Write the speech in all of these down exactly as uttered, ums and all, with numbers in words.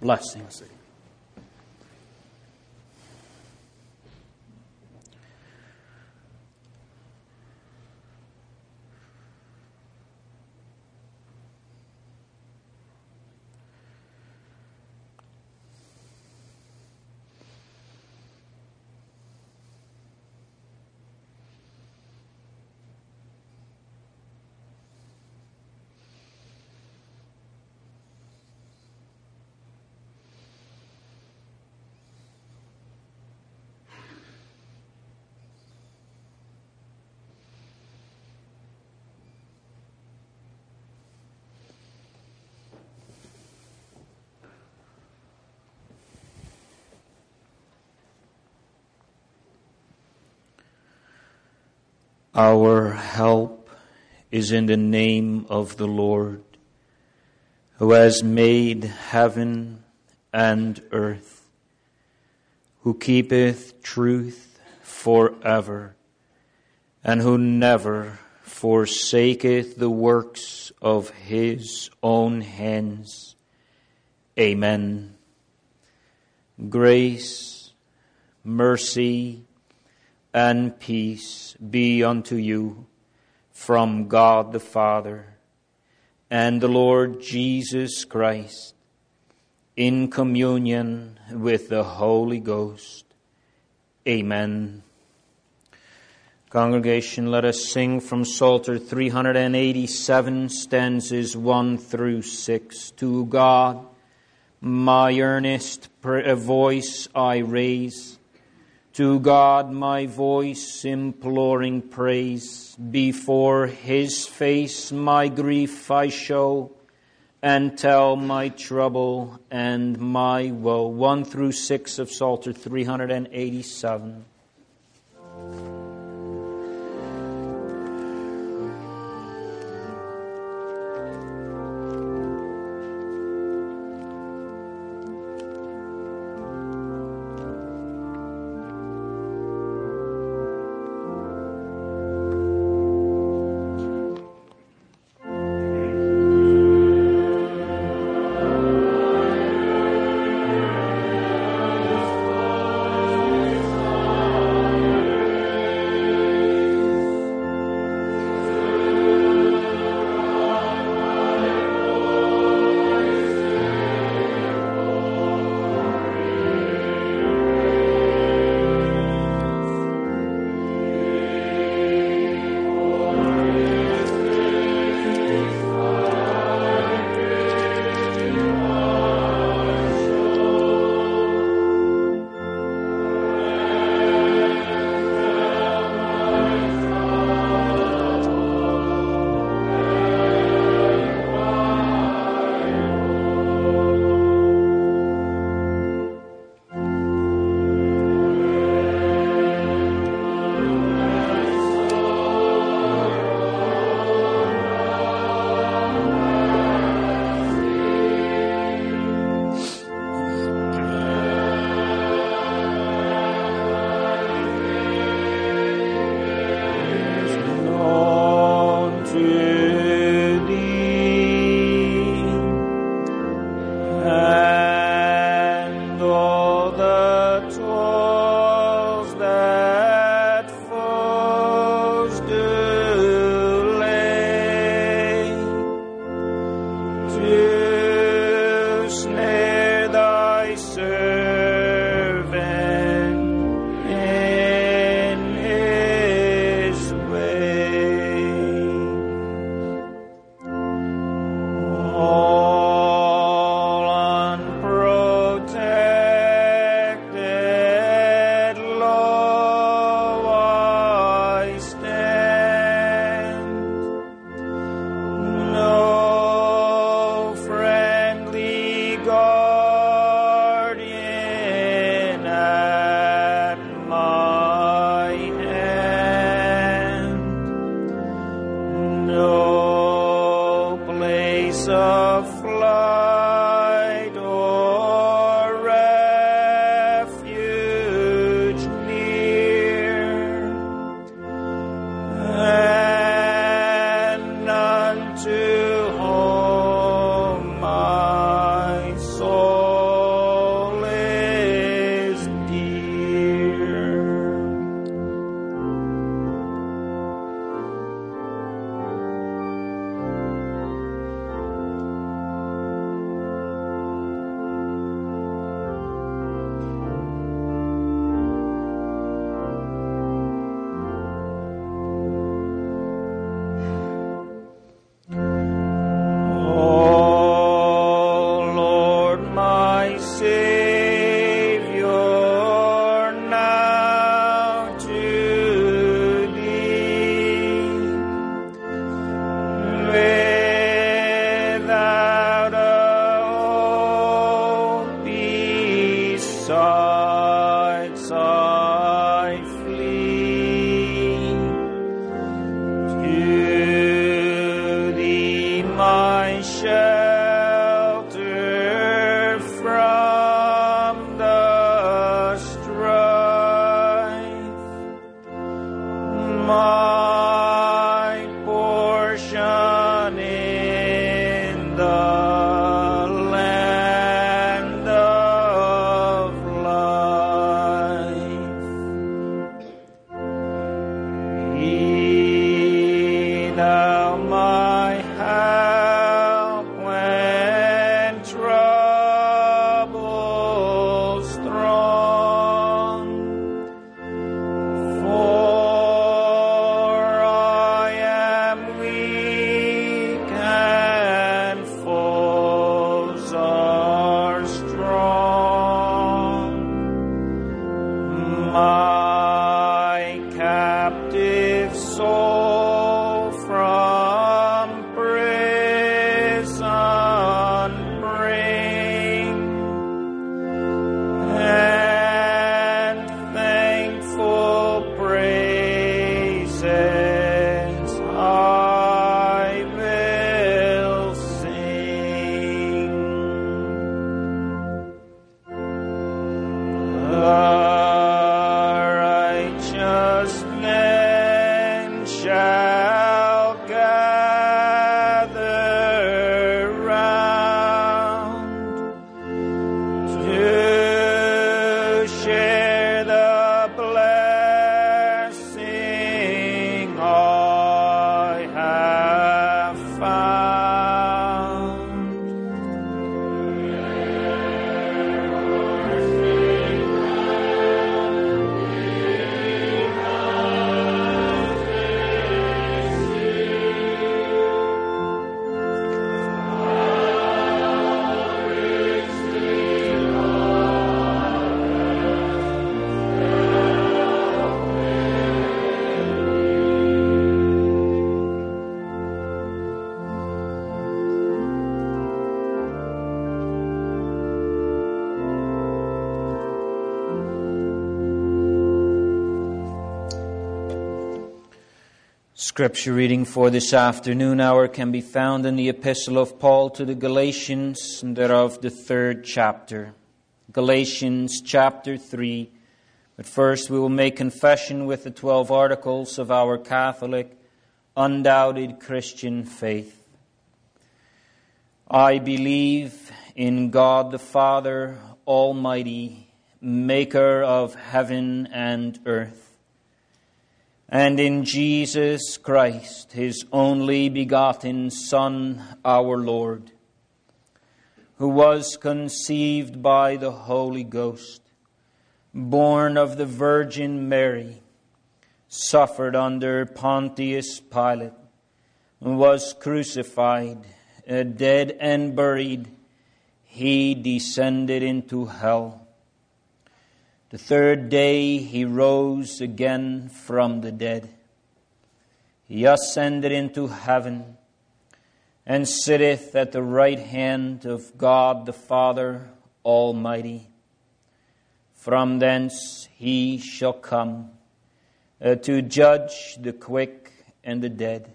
blessings. Our help is in the name of the Lord, who has made heaven and earth, who keepeth truth forever, and who never forsaketh the works of his own hands. Amen. Grace, mercy, and peace be unto you from God the Father and the Lord Jesus Christ, in communion with the Holy Ghost. Amen. Congregation, let us sing from Psalter three eighty-seven, stanzas one through six. To God my earnest voice I raise, to God my voice imploring praise. Before his face my grief I show, and tell my trouble and my woe. One through six of Psalter three eighty-seven. Amen. heights I flee. To Thee my shelter from the strife, my portion in the land of life. Be Thou my help when trouble's throng, for I am weak and foes are strong. My captive soul from prison bring, and thankful praises I will sing. The righteous men shall gather round to share the blessing I have found. Scripture reading for this afternoon hour can be found in the Epistle of Paul to the Galatians, and thereof the third chapter. Galatians chapter three. But first we will make confession with the twelve articles of our Catholic, undoubted Christian faith. I believe in God the Father Almighty, maker of heaven and earth, and in Jesus Christ, His only begotten Son, our Lord, who was conceived by the Holy Ghost, born of the Virgin Mary, suffered under Pontius Pilate, was crucified, dead and buried. He descended into hell. The third day He rose again from the dead. He ascended into heaven and sitteth at the right hand of God the Father Almighty. From thence He shall come uh, to judge the quick and the dead.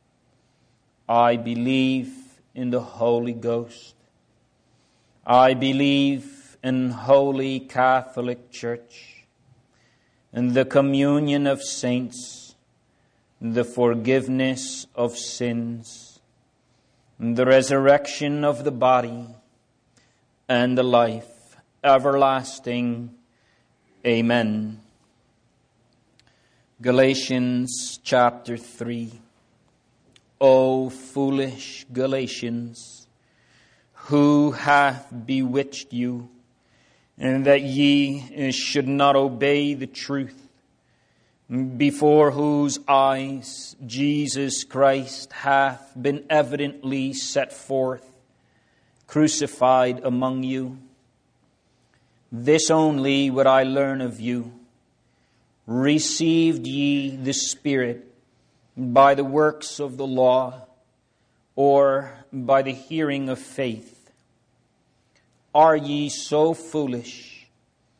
I believe in the Holy Ghost. I believe in Holy Catholic Church, in the communion of saints, the forgiveness of sins, the resurrection of the body, and the life everlasting. Amen. Galatians chapter three. O foolish Galatians, who hath bewitched you, and that ye should not obey the truth, before whose eyes Jesus Christ hath been evidently set forth, crucified among you? This only would I learn of you. Received ye the Spirit by the works of the law, or by the hearing of faith? Are ye so foolish?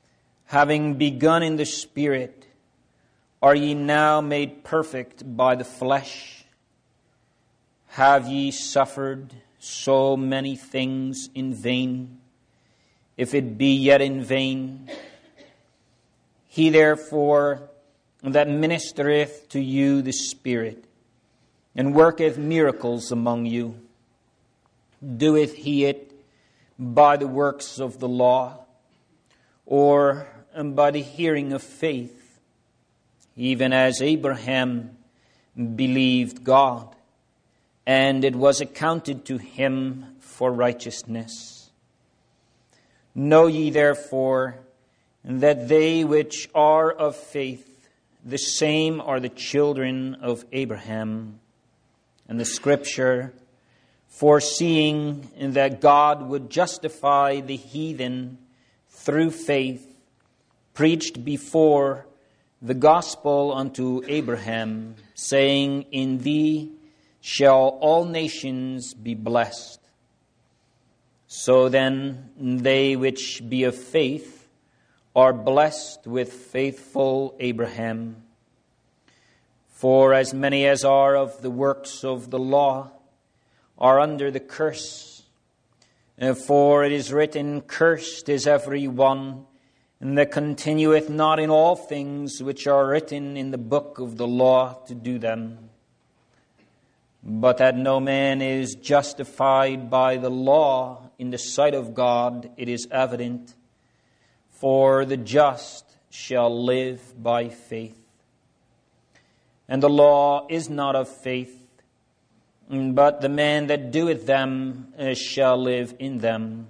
having begun in the Spirit, are ye now made perfect by the flesh? Have ye suffered so many things in vain, if it be yet in vain? He therefore that ministereth to you the Spirit, and worketh miracles among you, doeth he it by the works of the law, or by the hearing of faith, even as Abraham believed God, and it was accounted to him for righteousness? Know ye therefore that they which are of faith, the same are the children of Abraham. And the Scripture, foreseeing that God would justify the heathen through faith, preached before the gospel unto Abraham, saying, In thee shall all nations be blessed. So then they which be of faith are blessed with faithful Abraham. For as many as are of the works of the law are under the curse. For it is written, Cursed is every one that continueth not in all things which are written in the book of the law to do them. But that no man is justified by the law in the sight of God, it is evident. For the just shall live by faith. And the law is not of faith, but the man that doeth them shall live in them.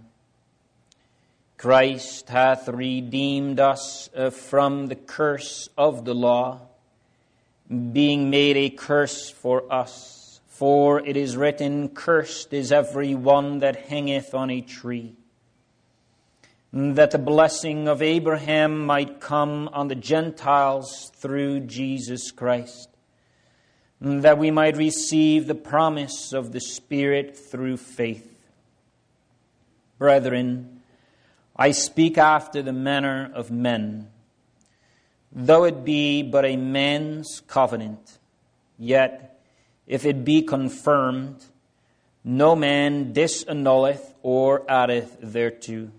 Christ hath redeemed us from the curse of the law, being made a curse for us. For it is written, Cursed is every one that hangeth on a tree, that the blessing of Abraham might come on the Gentiles through Jesus Christ, that we might receive the promise of the Spirit through faith. Brethren, I speak after the manner of men. Though it be but a man's covenant, yet if it be confirmed, no man disannulleth or addeth thereto.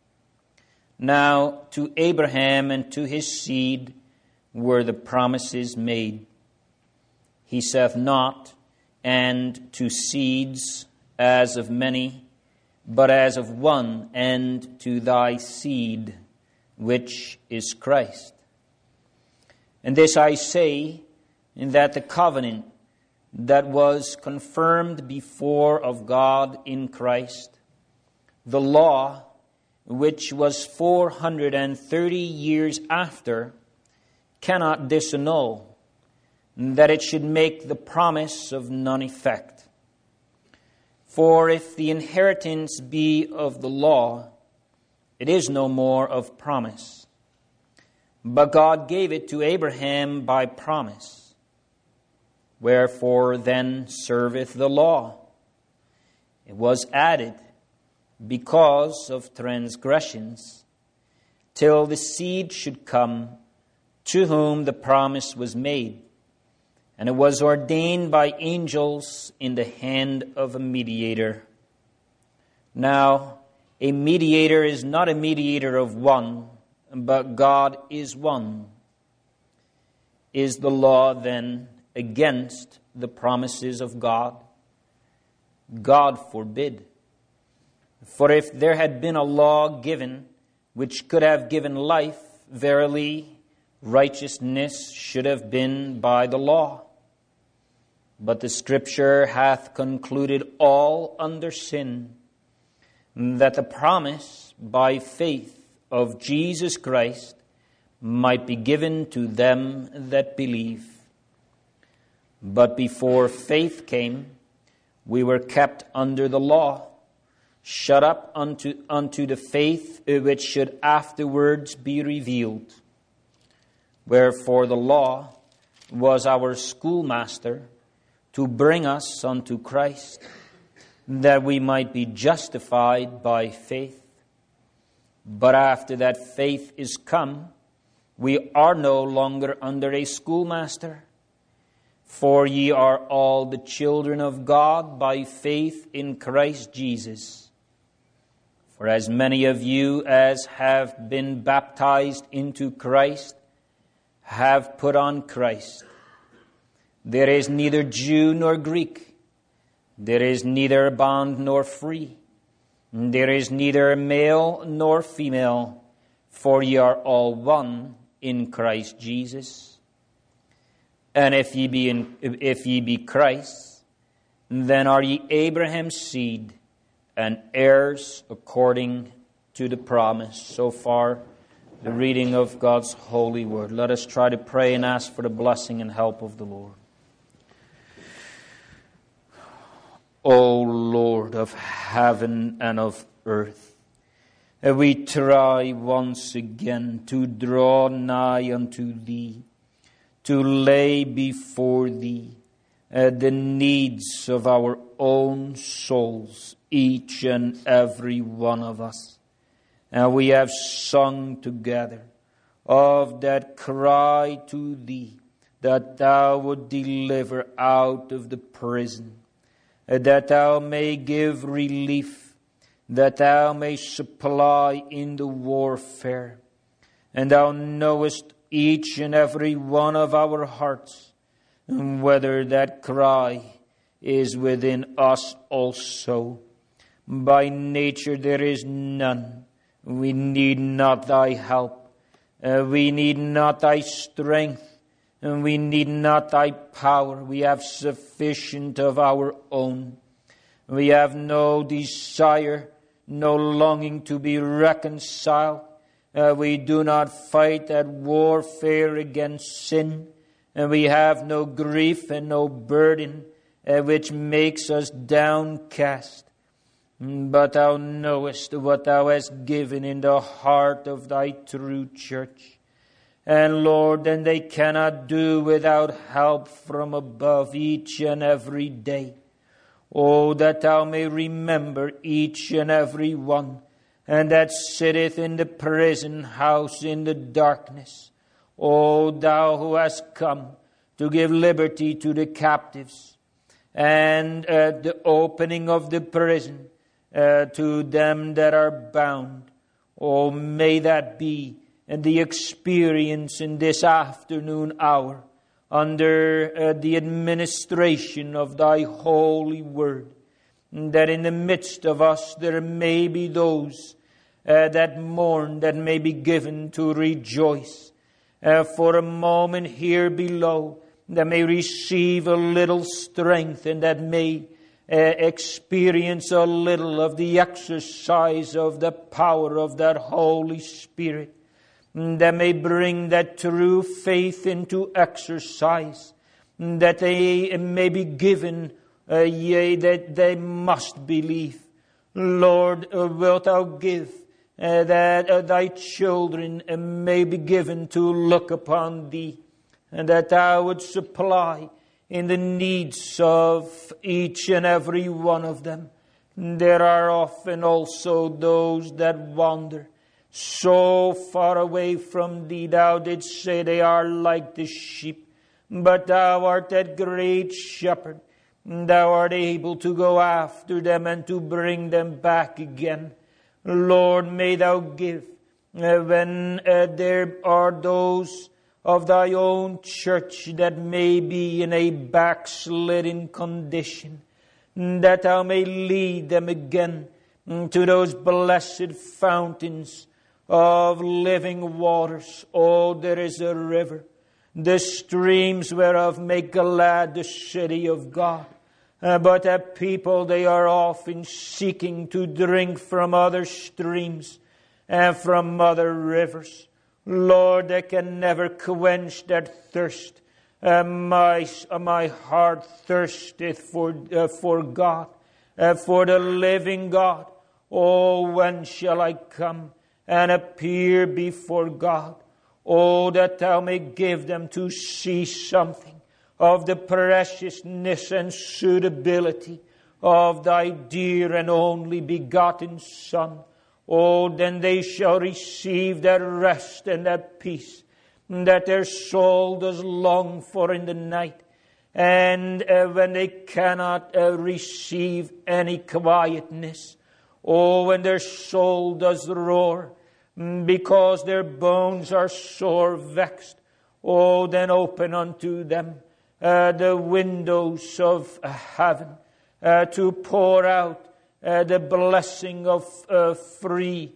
Now to Abraham and to his seed were the promises made. He saith not, and to seeds as of many, but as of one, and to thy seed, which is Christ. And this I say, in that the covenant that was confirmed before of God in Christ, the law, which was four hundred and thirty years after, cannot disannul, that it should make the promise of none effect. For if the inheritance be of the law, it is no more of promise. But God gave it to Abraham by promise. Wherefore then serveth the law? It was added because of transgressions, till the seed should come, to whom the promise was made. And it was ordained by angels in the hand of a mediator. Now, a mediator is not a mediator of one, but God is one. Is the law then against the promises of God? God forbid. For if there had been a law given which could have given life, verily righteousness should have been by the law. But the Scripture hath concluded all under sin, that the promise by faith of Jesus Christ might be given to them that believe. But before faith came, we were kept under the law, shut up unto, unto the faith which should afterwards be revealed. Wherefore the law was our schoolmaster to bring us unto Christ, that we might be justified by faith. But after that faith is come, we are no longer under a schoolmaster. For ye are all the children of God by faith in Christ Jesus. For as many of you as have been baptized into Christ have put on Christ. There is neither Jew nor Greek. There is neither bond nor free. There is neither male nor female. For ye are all one in Christ Jesus. And if ye be in, if ye be Christ's, then are ye Abraham's seed and heirs according to the promise. So far, the reading of God's holy word. Let us try to pray and ask for the blessing and help of the Lord. O Lord of heaven and of earth, we try once again to draw nigh unto Thee, to lay before Thee uh, the needs of our own souls, each and every one of us. And we have sung together of that cry to Thee, that Thou would deliver out of the prison, uh, that Thou may give relief, that Thou may supply in the warfare. And Thou knowest each and every one of our hearts, and whether that cry is within us also. By nature there is none. We need not Thy help. Uh, we need not Thy strength. And we need not Thy power. We have sufficient of our own. We have no desire, no longing to be reconciled. Uh, we do not fight that warfare against sin, and we have no grief and no burden uh, which makes us downcast. But Thou knowest what Thou hast given in the heart of Thy true church. And Lord, then they cannot do without help from above each and every day. Oh, that Thou may remember each and every one, and that sitteth in the prison house in the darkness. O Thou who hast come to give liberty to the captives, and uh, the opening of the prison uh, to them that are bound. Oh, may that be the experience in this afternoon hour under uh, the administration of Thy holy word, that in the midst of us there may be those Uh, that mourn, that may be given to rejoice. Uh, for a moment here below, that may receive a little strength, and that may uh, experience a little of the exercise of the power of that Holy Spirit. That may bring that true faith into exercise. That they may be given, uh, yea, that they must believe. Lord, uh, wilt Thou give Uh, that uh, Thy children uh, may be given to look upon Thee, and that Thou would supply in the needs of each and every one of them. There are often also those that wander so far away from Thee. Thou didst say they are like the sheep, but Thou art that great shepherd. Thou art able to go after them and to bring them back again. Lord, may Thou give, uh, when uh, there are those of Thy own church that may be in a backslidden condition, that Thou may lead them again to those blessed fountains of living waters. Oh, there is a river, the streams whereof make glad the city of God. Uh, but a people, they are often seeking to drink from other streams and from other rivers. Lord, they can never quench that thirst. Uh, my, uh, my heart thirsteth for, uh, for God, uh, for the living God. Oh, when shall I come and appear before God? Oh, that Thou may give them to see something of the preciousness and suitability of Thy dear and only begotten Son. oh, then they shall receive that rest and that peace that their soul does long for in the night. And uh, when they cannot uh, receive any quietness, oh, when their soul does roar, because their bones are sore vexed, oh, then open unto them uh, the windows of heaven uh, to pour out uh, the blessing of uh, free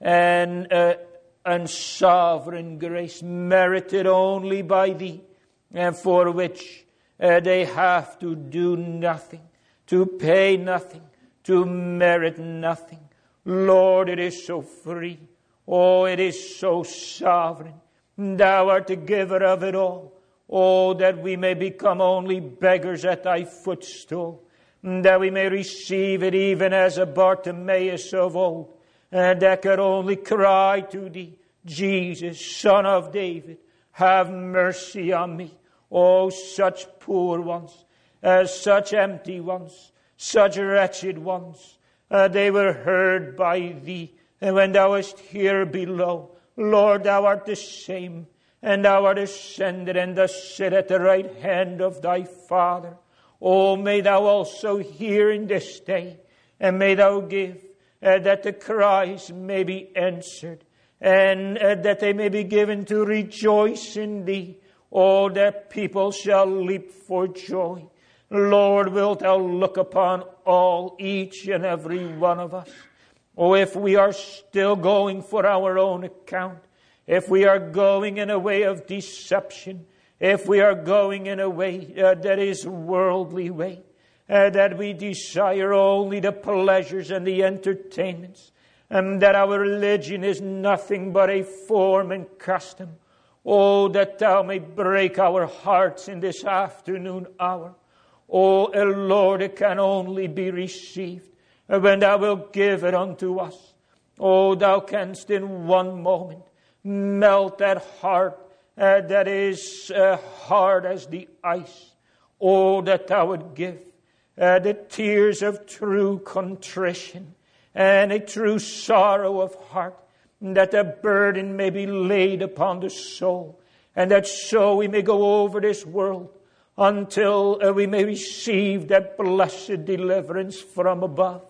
and uh, and sovereign grace, merited only by thee, and for which uh, they have to do nothing, to pay nothing, to merit nothing. Lord, it is so free. Oh, it is so sovereign. Thou art the giver of it all. Oh, that we may become only beggars at thy footstool, that we may receive it even as a Bartimaeus of old, and that could only cry to thee, Jesus, Son of David, have mercy on me. Oh, such poor ones, uh, such empty ones, such wretched ones, uh, they were heard by thee. And when thou wast here below, Lord, thou art the same, and thou art ascended, and dost sit at the right hand of thy Father. Oh, may thou also hear in this day, and may thou give uh, that the cries may be answered, and uh, that they may be given to rejoice in thee. Oh, that people shall leap for joy. Lord, wilt thou look upon all, each and every one of us. Oh, if we are still going for our own account, if we are going in a way of deception, if we are going in a way uh, that is worldly way, uh, that we desire only the pleasures and the entertainments, and that our religion is nothing but a form and custom, oh, that thou may break our hearts in this afternoon hour. Oh, Lord, it can only be received when thou wilt give it unto us. Oh, thou canst in one moment melt that heart uh, that is uh, hard as the ice. Oh, that thou would give uh, the tears of true contrition and a true sorrow of heart, that the burden may be laid upon the soul, and that so we may go over this world until uh, we may receive that blessed deliverance from above.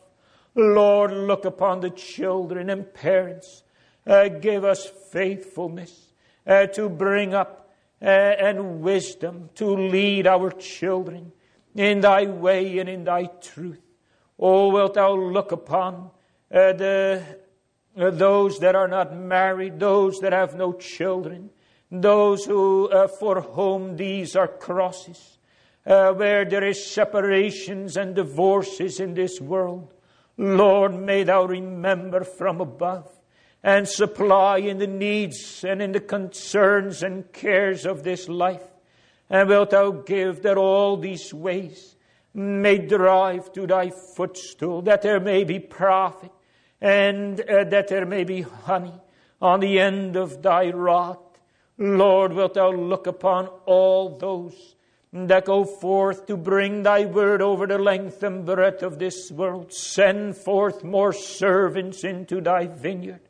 Lord, look upon the children and parents. Uh, give us faithfulness uh, to bring up uh, and wisdom to lead our children in thy way and in thy truth. Oh, wilt thou look upon uh, the uh, those that are not married, those that have no children, those who uh, for whom these are crosses, uh, where there is separations and divorces in this world. Lord, may thou remember from above and supply in the needs and in the concerns and cares of this life. And wilt thou give that all these ways may drive to thy footstool, that there may be profit, and uh, that there may be honey on the end of thy rod. Lord, wilt thou look upon all those that go forth to bring thy word over the length and breadth of this world. Send forth more servants into thy vineyard.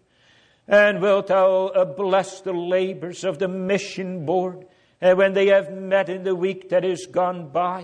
And wilt thou uh, bless the labors of the mission board uh, when they have met in the week that is gone by.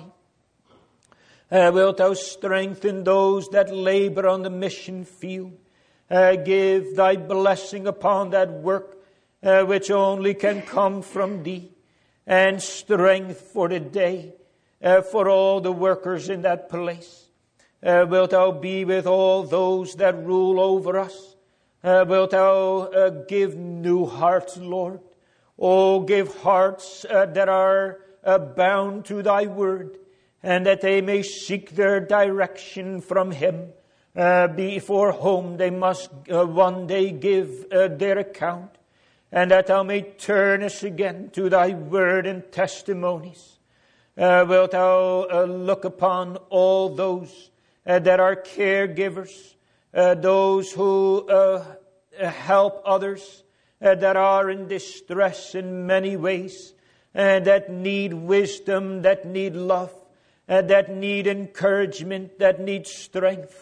Uh, wilt thou strengthen those that labor on the mission field. Uh, give thy blessing upon that work uh, which only can come from thee. And strength for the day, uh, for all the workers in that place. Uh, wilt thou be with all those that rule over us? Uh, wilt thou uh, give new hearts, Lord? Oh, give hearts uh, that are uh, bound to thy word, and that they may seek their direction from him, uh, before whom they must uh, one day give uh, their account. And that thou may turn us again to thy word and testimonies. Uh, wilt thou uh, look upon all those uh, that are caregivers, uh, those who uh, help others uh, that are in distress in many ways, uh, that need wisdom, that need love, uh, that need encouragement, that need strength.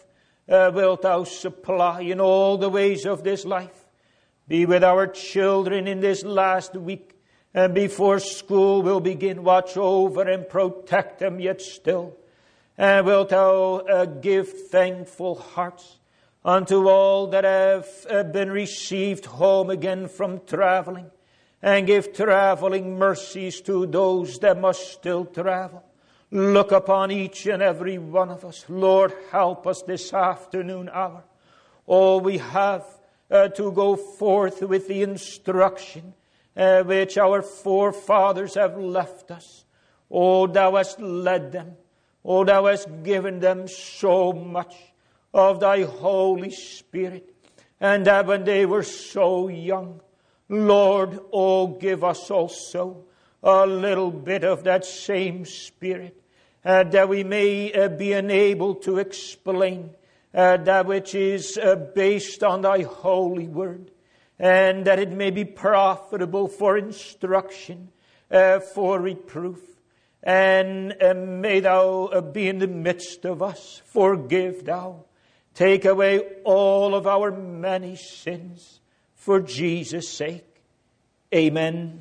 uh, wilt thou supply in all the ways of this life. Be with our children in this last week, and before school will begin, watch over and protect them yet still. And wilt thou uh, give thankful hearts unto all that have uh, been received home again from traveling, and give traveling mercies to those that must still travel. Look upon each and every one of us. Lord, help us this afternoon hour. Oh, we have uh, to go forth with the instruction uh, which our forefathers have left us. Oh, thou hast led them. Oh, thou hast given them so much of thy Holy Spirit. And that when they were so young, Lord, oh, give us also a little bit of that same Spirit, uh, that we may uh, be enabled to explain uh, that which is uh, based on thy holy word, and that it may be profitable for instruction, uh, for reproof. And uh, may thou uh, be in the midst of us. Forgive thou. Take away all of our many sins for Jesus' sake. Amen.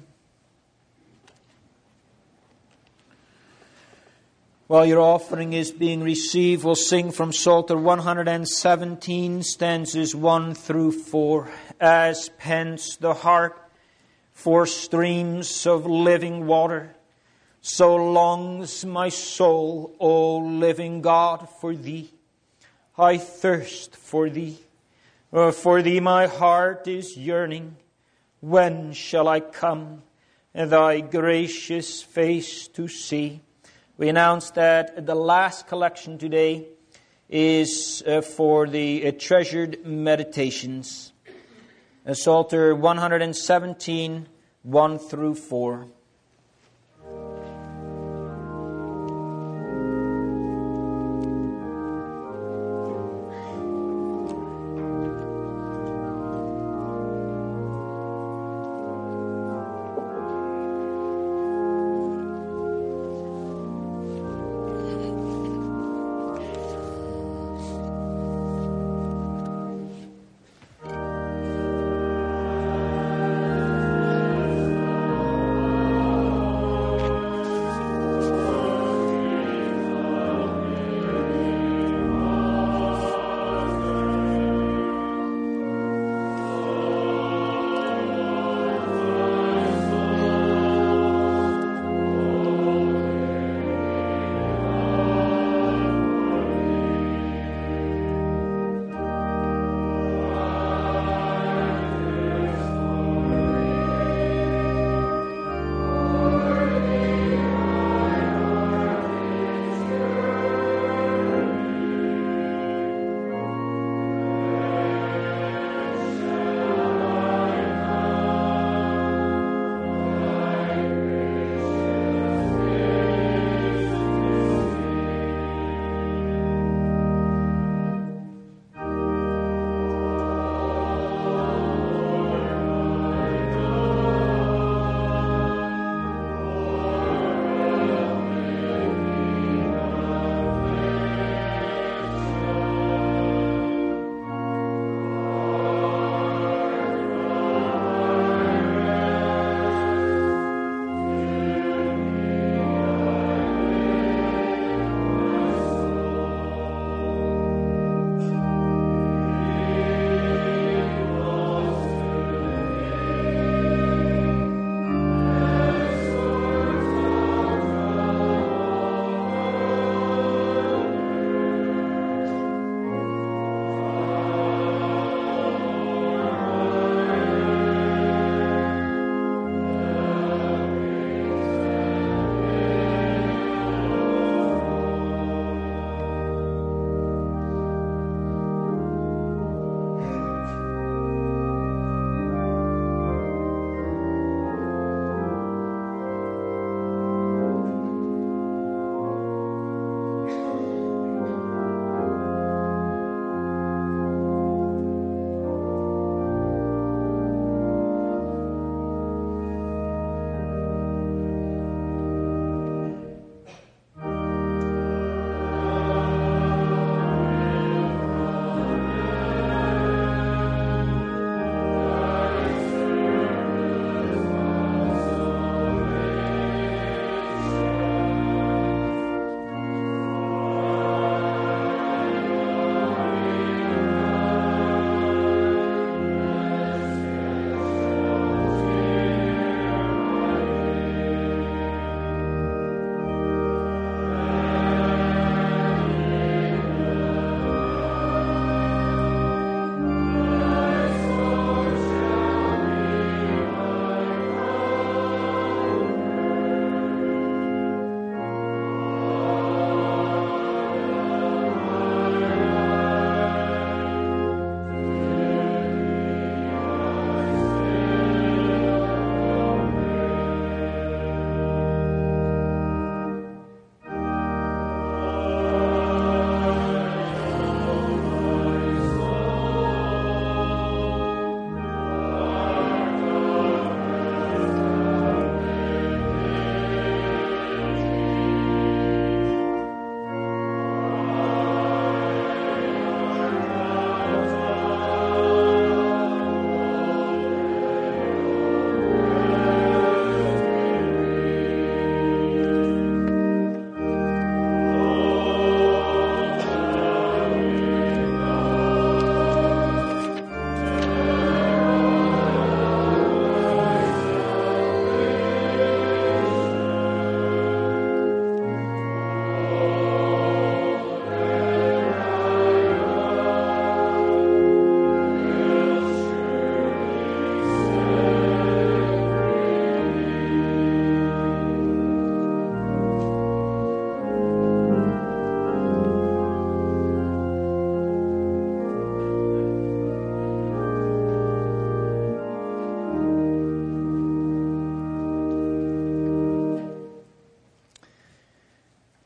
While your offering is being received, we'll sing from Psalter one hundred seventeen, stanzas one through four. As pants the heart for streams of living water, so longs my soul, O living God, for thee. I thirst for thee. For thee my heart is yearning. When shall I come thy gracious face to see? We announced that the last collection today is uh, for the uh, treasured meditations. Uh, Psalter one hundred seventeen, one through four.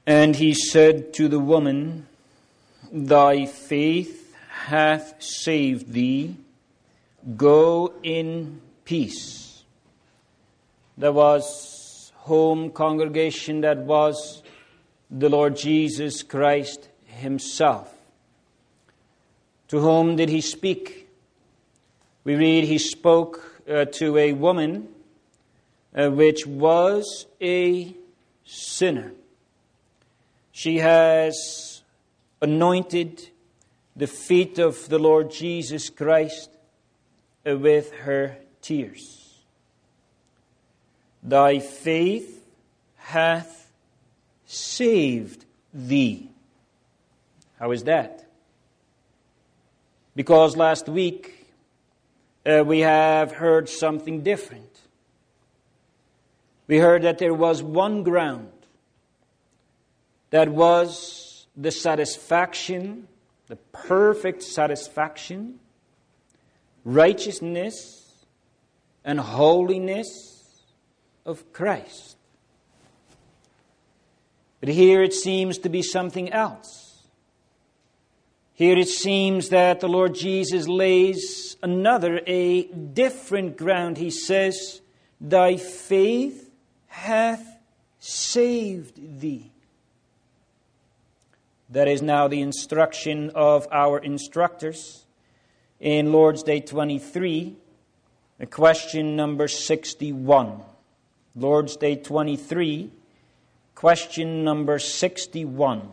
And he said to the woman, Thy faith hath saved thee. Go in peace. There was home congregation that was the Lord Jesus Christ himself. To whom did he speak? We read he spoke uh, to a woman uh, which was a sinner. She has anointed the feet of the Lord Jesus Christ uh, with her tears. Thy faith hath saved thee. How is that? Because last week uh, we have heard something different. We heard that there was one ground that was the satisfaction, the perfect satisfaction, righteousness, and holiness of Christ. But here it seems to be something else. Here it seems that the Lord Jesus lays another, a different ground. He says, Thy faith hath saved thee. That is now the instruction of our instructors in Lord's Day twenty-three, question number sixty-one. Lord's Day twenty-three, question number sixty-one.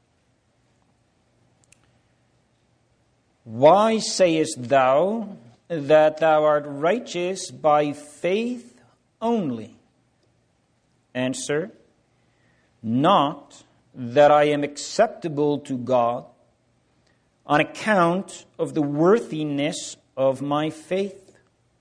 Why sayest thou that thou art righteous by faith only? Answer, not that I am acceptable to God on account of the worthiness of my faith,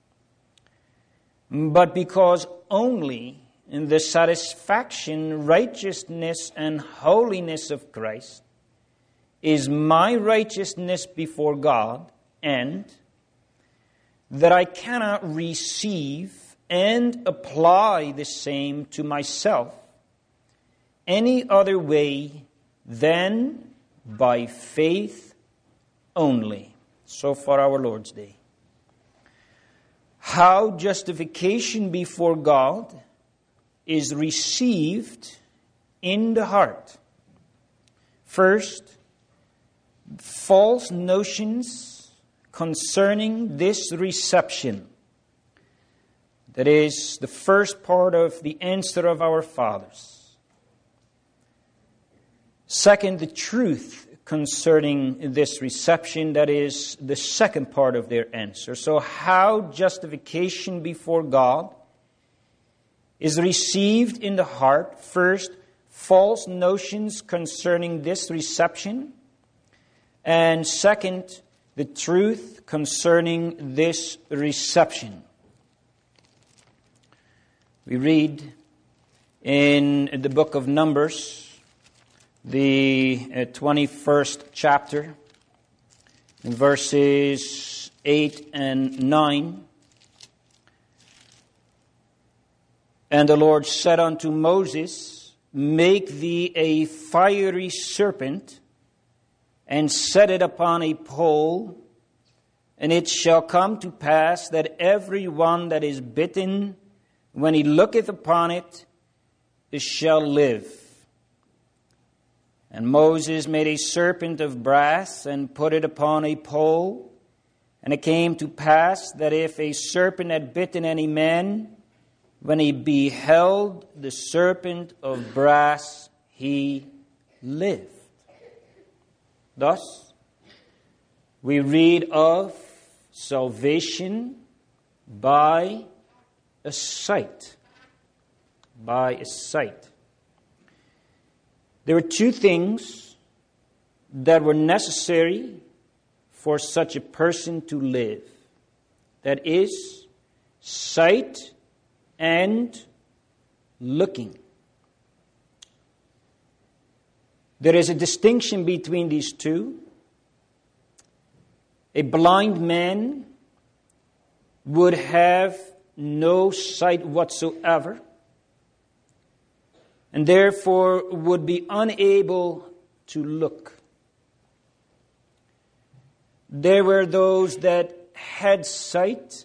but because only in the satisfaction, righteousness, and holiness of Christ is my righteousness before God, and that I cannot receive and apply the same to myself any other way than by faith only. So far our Lord's Day. How justification before God is received in the heart. First, false notions concerning this reception. That is the first part of the answer of our fathers. Second, the truth concerning this reception. That is the second part of their answer. So how justification before God is received in the heart. First, false notions concerning this reception. And second, the truth concerning this reception. We read in the book of Numbers, the twenty-first chapter, in verses eight and nine. And the Lord said unto Moses, Make thee a fiery serpent, and set it upon a pole, and it shall come to pass that every one that is bitten, when he looketh upon it, shall live. And Moses made a serpent of brass, and put it upon a pole. And it came to pass that if a serpent had bitten any man, when he beheld the serpent of brass, he lived. Thus, we read of salvation by a sight. By a sight. There were two things that were necessary for such a person to live. That is, sight and looking. There is a distinction between these two. A blind man would have no sight whatsoever. and therefore would be unable to look. There were those that had sight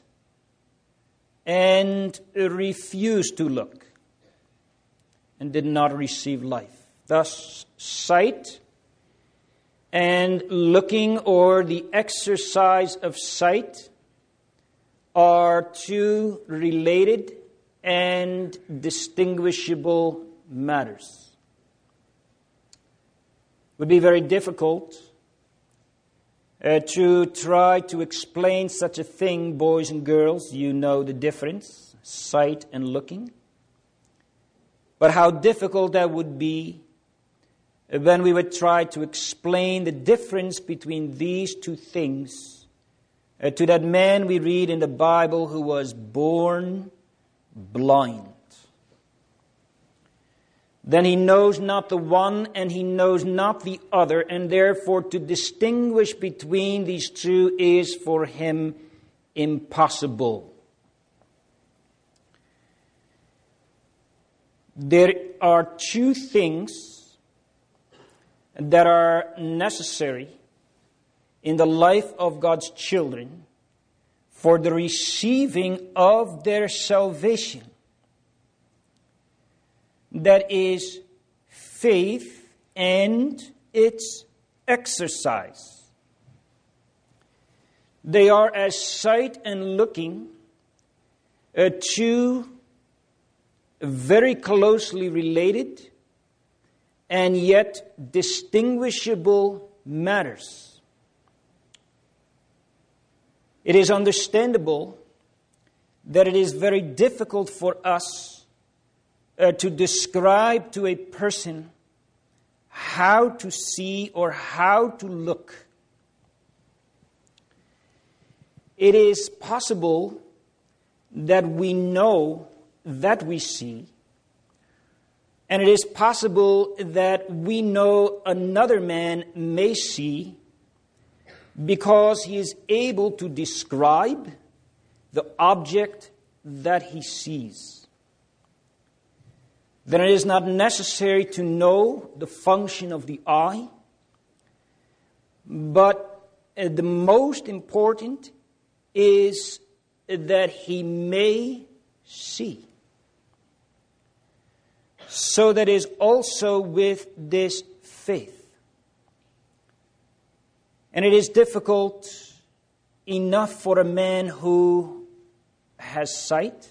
and refused to look and did not receive life. Thus, sight and looking, or the exercise of sight, are two related and distinguishable matters. It would be very difficult uh, to try to explain such a thing, boys and girls. You know the difference, sight and looking. But how difficult that would be when we would try to explain the difference between these two things uh, to that man we read in the Bible who was born blind. Then he knows not the one and he knows not the other, and therefore to distinguish between these two is for him impossible. There are two things that are necessary in the life of God's children for the receiving of their salvation. That is faith and its exercise. They are as sight and looking, uh, two very closely related and yet distinguishable matters. It is understandable that it is very difficult for us uh, to describe to a person how to see or how to look. It is possible that we know that we see, and it is possible that we know another man may see because he is able to describe the object that he sees. Then it is not necessary to know the function of the eye, but the most important is that he may see. So that is also with this faith. And it is difficult enough for a man who has sight,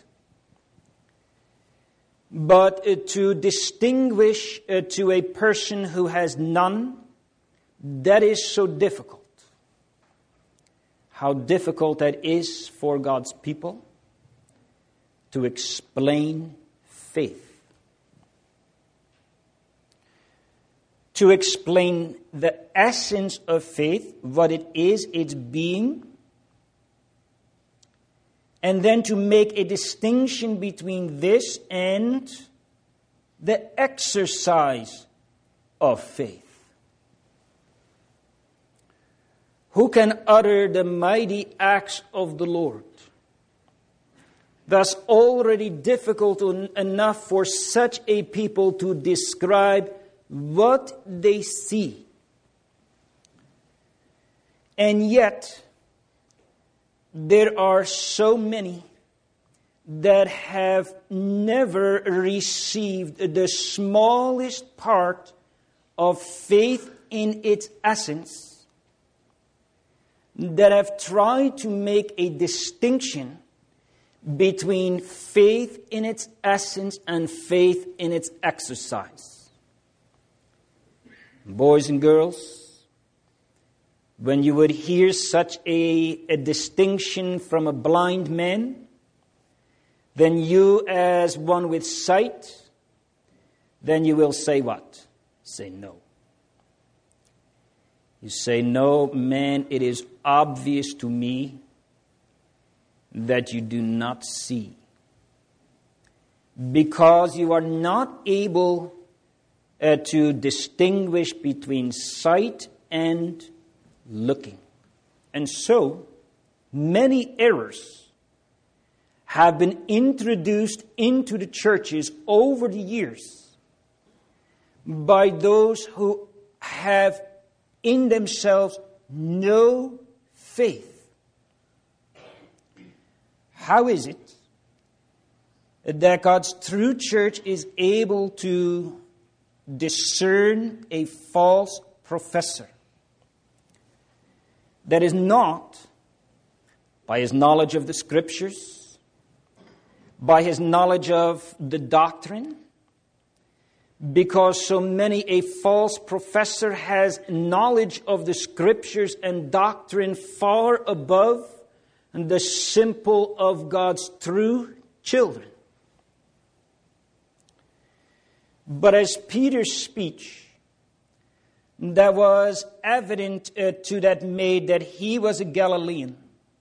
but uh, to distinguish uh, to a person who has none, that is so difficult. How difficult that is for God's people to explain faith. To explain the essence of faith, what it is, its being, and then to make a distinction between this and the exercise of faith. Who can utter the mighty acts of the Lord? Thus already difficult enough for such a people to describe what they see. And yet, there are so many that have never received the smallest part of faith in its essence, that have tried to make a distinction between faith in its essence and faith in its exercise. Boys and girls, when you would hear such a, a distinction from a blind man, then you as one with sight, then you will say what? Say no. You say, no, man, it is obvious to me that you do not see. Because you are not able uh, to distinguish between sight and looking. And so, many errors have been introduced into the churches over the years by those who have in themselves no faith. How is it that God's true church is able to discern a false professor that is not by his knowledge of the Scriptures, by his knowledge of the doctrine, because so many a false professor has knowledge of the Scriptures and doctrine far above the simple of God's true children. But as Peter's speech, that was evident uh, to that maid that he was a Galilean,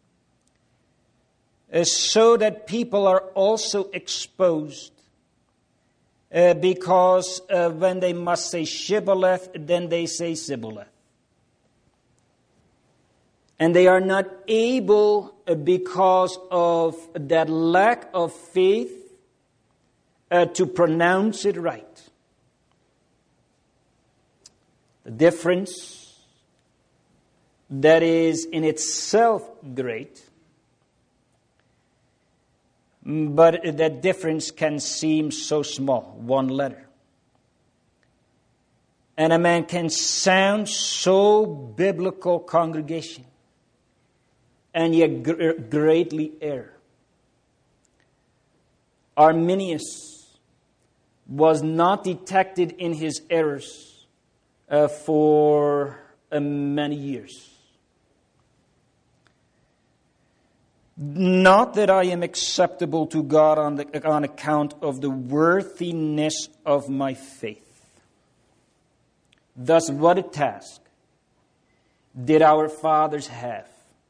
uh, so that people are also exposed, uh, because uh, when they must say Shibboleth, then they say Sibboleth. And they are not able, uh, because of that lack of faith, uh, to pronounce it right. The difference that is in itself great, but that difference can seem so small, one letter. And a man can sound so biblical, congregation, and yet greatly err. Arminius was not detected in his errors Uh, for uh, many years. Not that I am acceptable to God on, the, on account of the worthiness of my faith. Thus, what a task did our fathers have?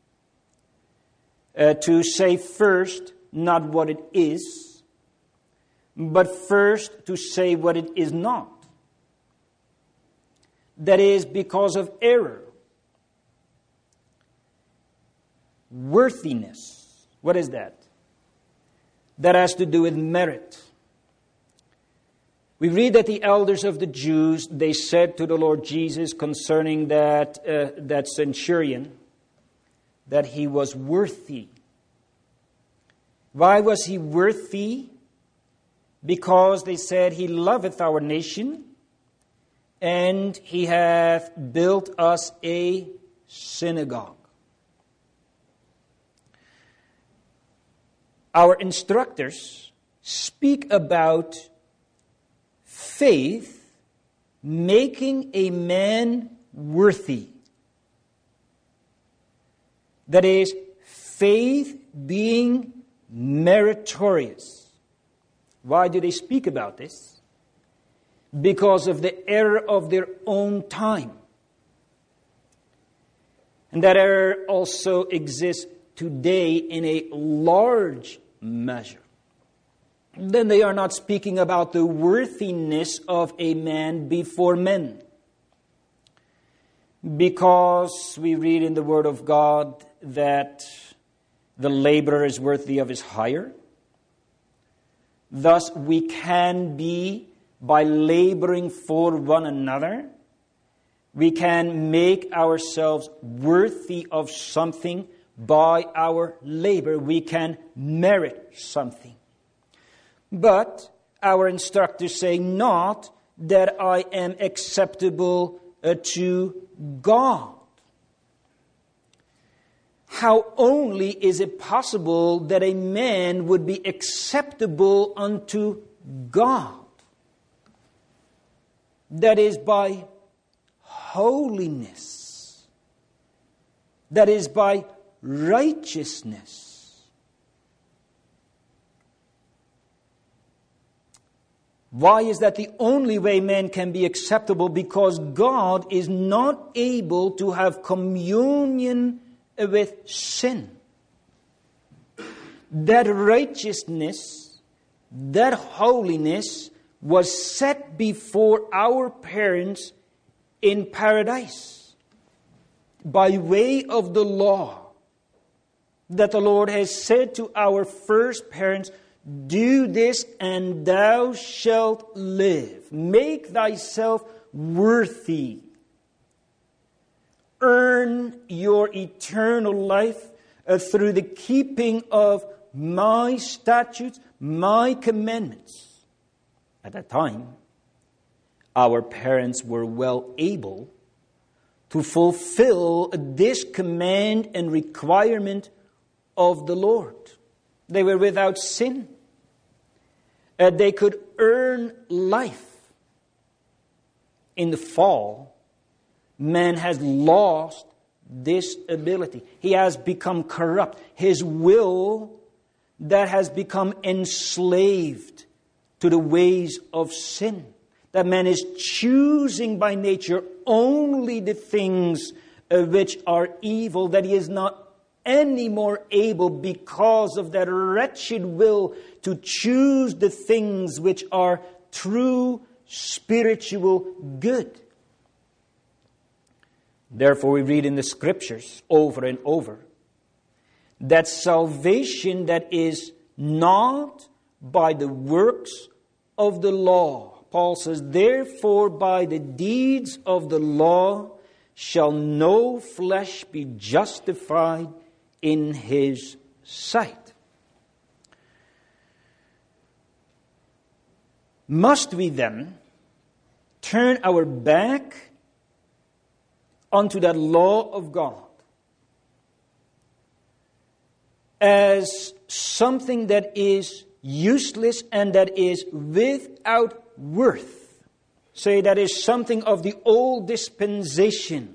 Uh, to say first, not what it is, but first to say what it is not. That is because of error. Worthiness. What is that? That has to do with merit. We read that the elders of the Jews, they said to the Lord Jesus concerning that, uh, that centurion, that he was worthy. Why was he worthy? Because they said, he loveth our nation, and he hath built us a synagogue. Our instructors speak about faith making a man worthy. That is, faith being meritorious. Why do they speak about this? Because of the error of their own time. And that error also exists today in a large measure. Then they are not speaking about the worthiness of a man before men. Because we read in the Word of God that the laborer is worthy of his hire. Thus we can be, by laboring for one another, we can make ourselves worthy of something by our labor. We can merit something. But our instructors say not that I am acceptable uh, to God. How only is it possible that a man would be acceptable unto God? That is by holiness. That is by righteousness. Why is that the only way man can be acceptable? Because God is not able to have communion with sin. That righteousness, that holiness was set before our parents in paradise by way of the law that the Lord has said to our first parents Do this and thou shalt live. Make thyself worthy. Earn your eternal life uh, through the keeping of my statutes, my commandments. At that time, our parents were well able to fulfill this command and requirement of the Lord. They were without sin. Uh, they could earn life. In the fall, man has lost this ability. He has become corrupt. His will that has become enslaved to the ways of sin. That man is choosing by nature only the things uh, which are evil, that he is not any more able because of that wretched will to choose the things which are true spiritual good. Therefore we read in the scriptures over and over that salvation that is not by the works of the law. Paul says, therefore by the deeds of the law shall no flesh be justified in his sight. Must we then turn our back onto that law of God as something that is useless and that is without worth? Say that is something of the old dispensation.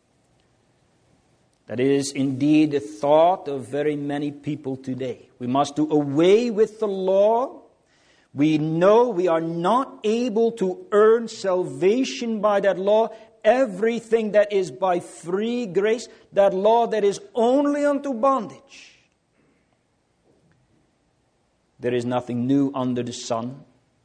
That is indeed the thought of very many people today. We must do away with the law. We know we are not able to earn salvation by that law. Everything that is by free grace, that law that is only unto bondage. There is nothing new under the sun.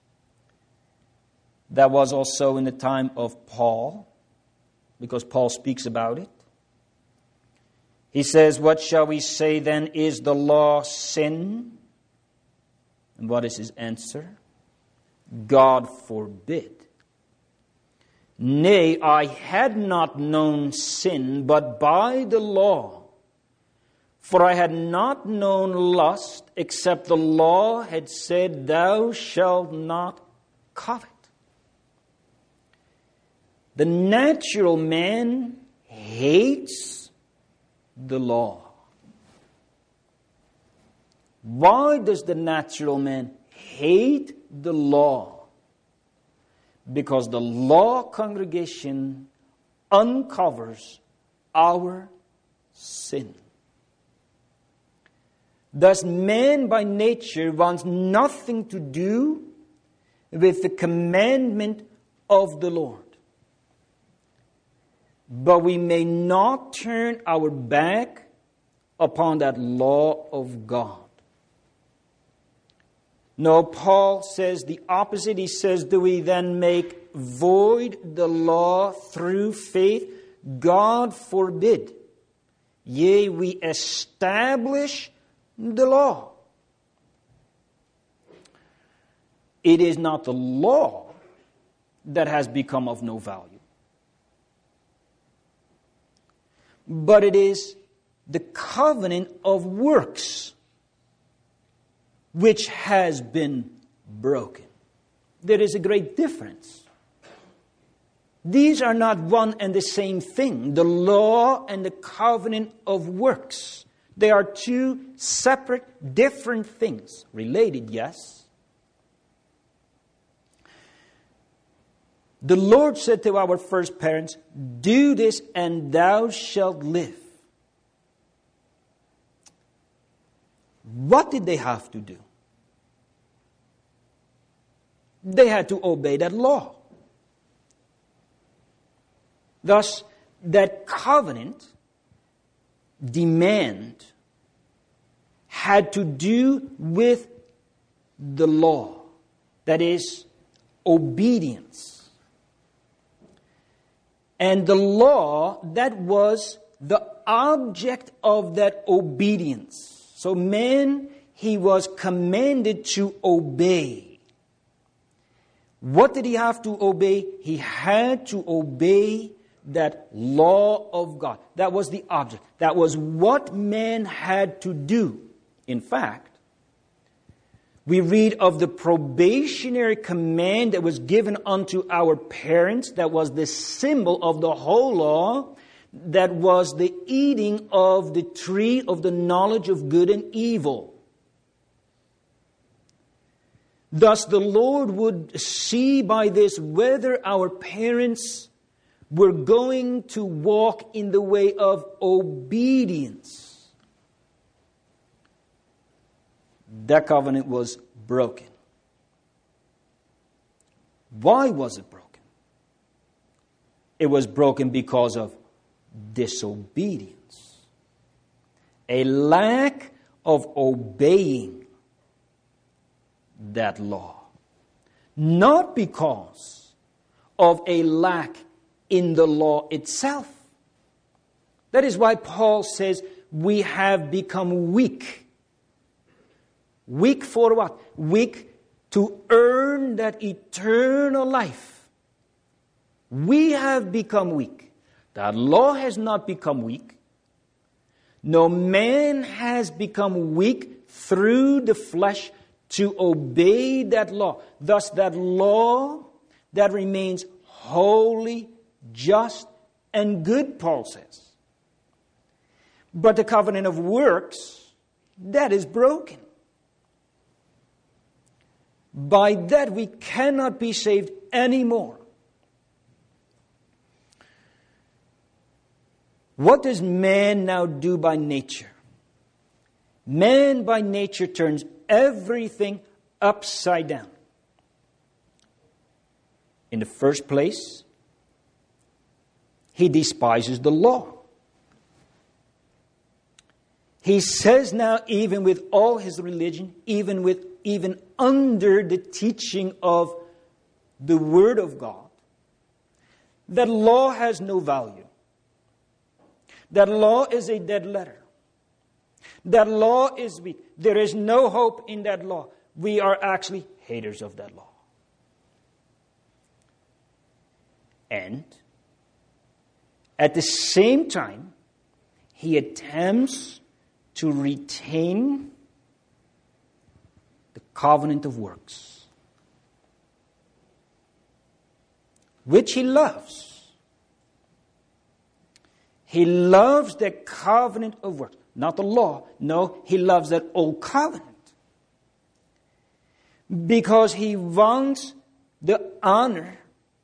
That was also in the time of Paul, because Paul speaks about it. He says, what shall we say then? Is the law sin? And what is his answer? God forbid. Nay, I had not known sin, but by the law. For I had not known lust, except the law had said, thou shalt not covet. The natural man hates the law. Why does the natural man hate the law? Because the law, congregation, uncovers our sin. Thus, man by nature wants nothing to do with the commandment of the Lord. But we may not turn our back upon that law of God. No, Paul says the opposite. He says, do we then make void the law through faith? God forbid. Yea, we establish the law. It is not the law that has become of no value. But it is the covenant of works which has been broken. There is a great difference. These are not one and the same thing. The law and the covenant of works. They are two separate, different things. Related, yes. The Lord said to our first parents, do this and thou shalt live. What did they have to do? They had to obey that law. Thus, that covenant demand had to do with the law. That is, obedience. And the law, that was the object of that obedience. So man, he was commanded to obey. What did he have to obey? He had to obey that law of God. That was the object. That was what man had to do. In fact, we read of the probationary command that was given unto our parents, that was the symbol of the whole law, that was the eating of the tree of the knowledge of good and evil. Thus the Lord would see by this whether our parents were going to walk in the way of obedience. That covenant was broken. Why was it broken? It was broken because of disobedience. A lack of obeying that law. Not because of a lack in the law itself. That is why Paul says we have become weak. Weak for what? Weak to earn that eternal life. We have become weak. That law has not become weak. No man has become weak through the flesh to obey that law. Thus that law that remains holy, just, and good, Paul says. But the covenant of works, that is broken. By that we cannot be saved anymore. What does man now do by nature? Man by nature turns everything upside down. In the first place, he despises the law. He says now, even with all his religion, even with even under the teaching of the Word of God, that law has no value. That law is a dead letter. That law is weak. There is no hope in that law. We are actually haters of that law. And at the same time, he attempts to retain the covenant of works, which he loves. He loves the covenant of works, not the law. No, he loves that old covenant. Because he wants the honor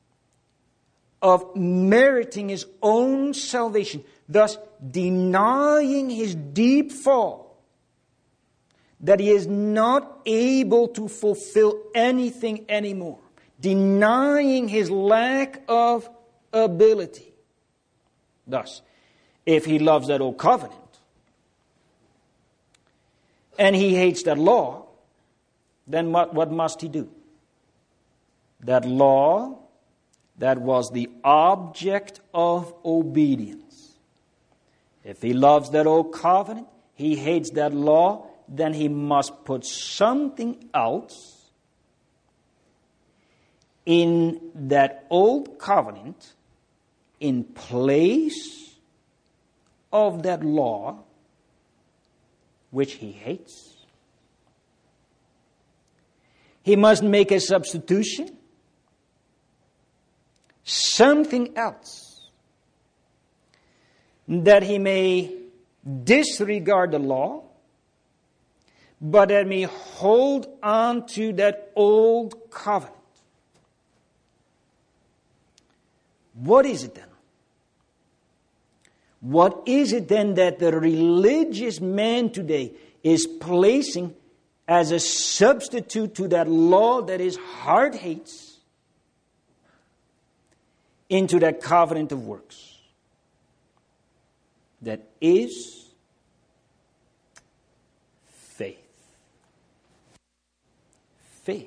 of meriting his own salvation, thus denying his deep fall, that he is not able to fulfill anything anymore, denying his lack of ability. Thus, if he loves that old covenant, and he hates that law, then what, what must he do? That law that was the object of obedience. If he loves that old covenant, he hates that law, then he must put something else in that old covenant in place of that law which he hates. He must make a substitution, something else, that he may disregard the law, but that may hold on to that old covenant. What is it then? What is it then that the religious man today is placing as a substitute to that law that his heart hates into that covenant of works? That is faith. Faith.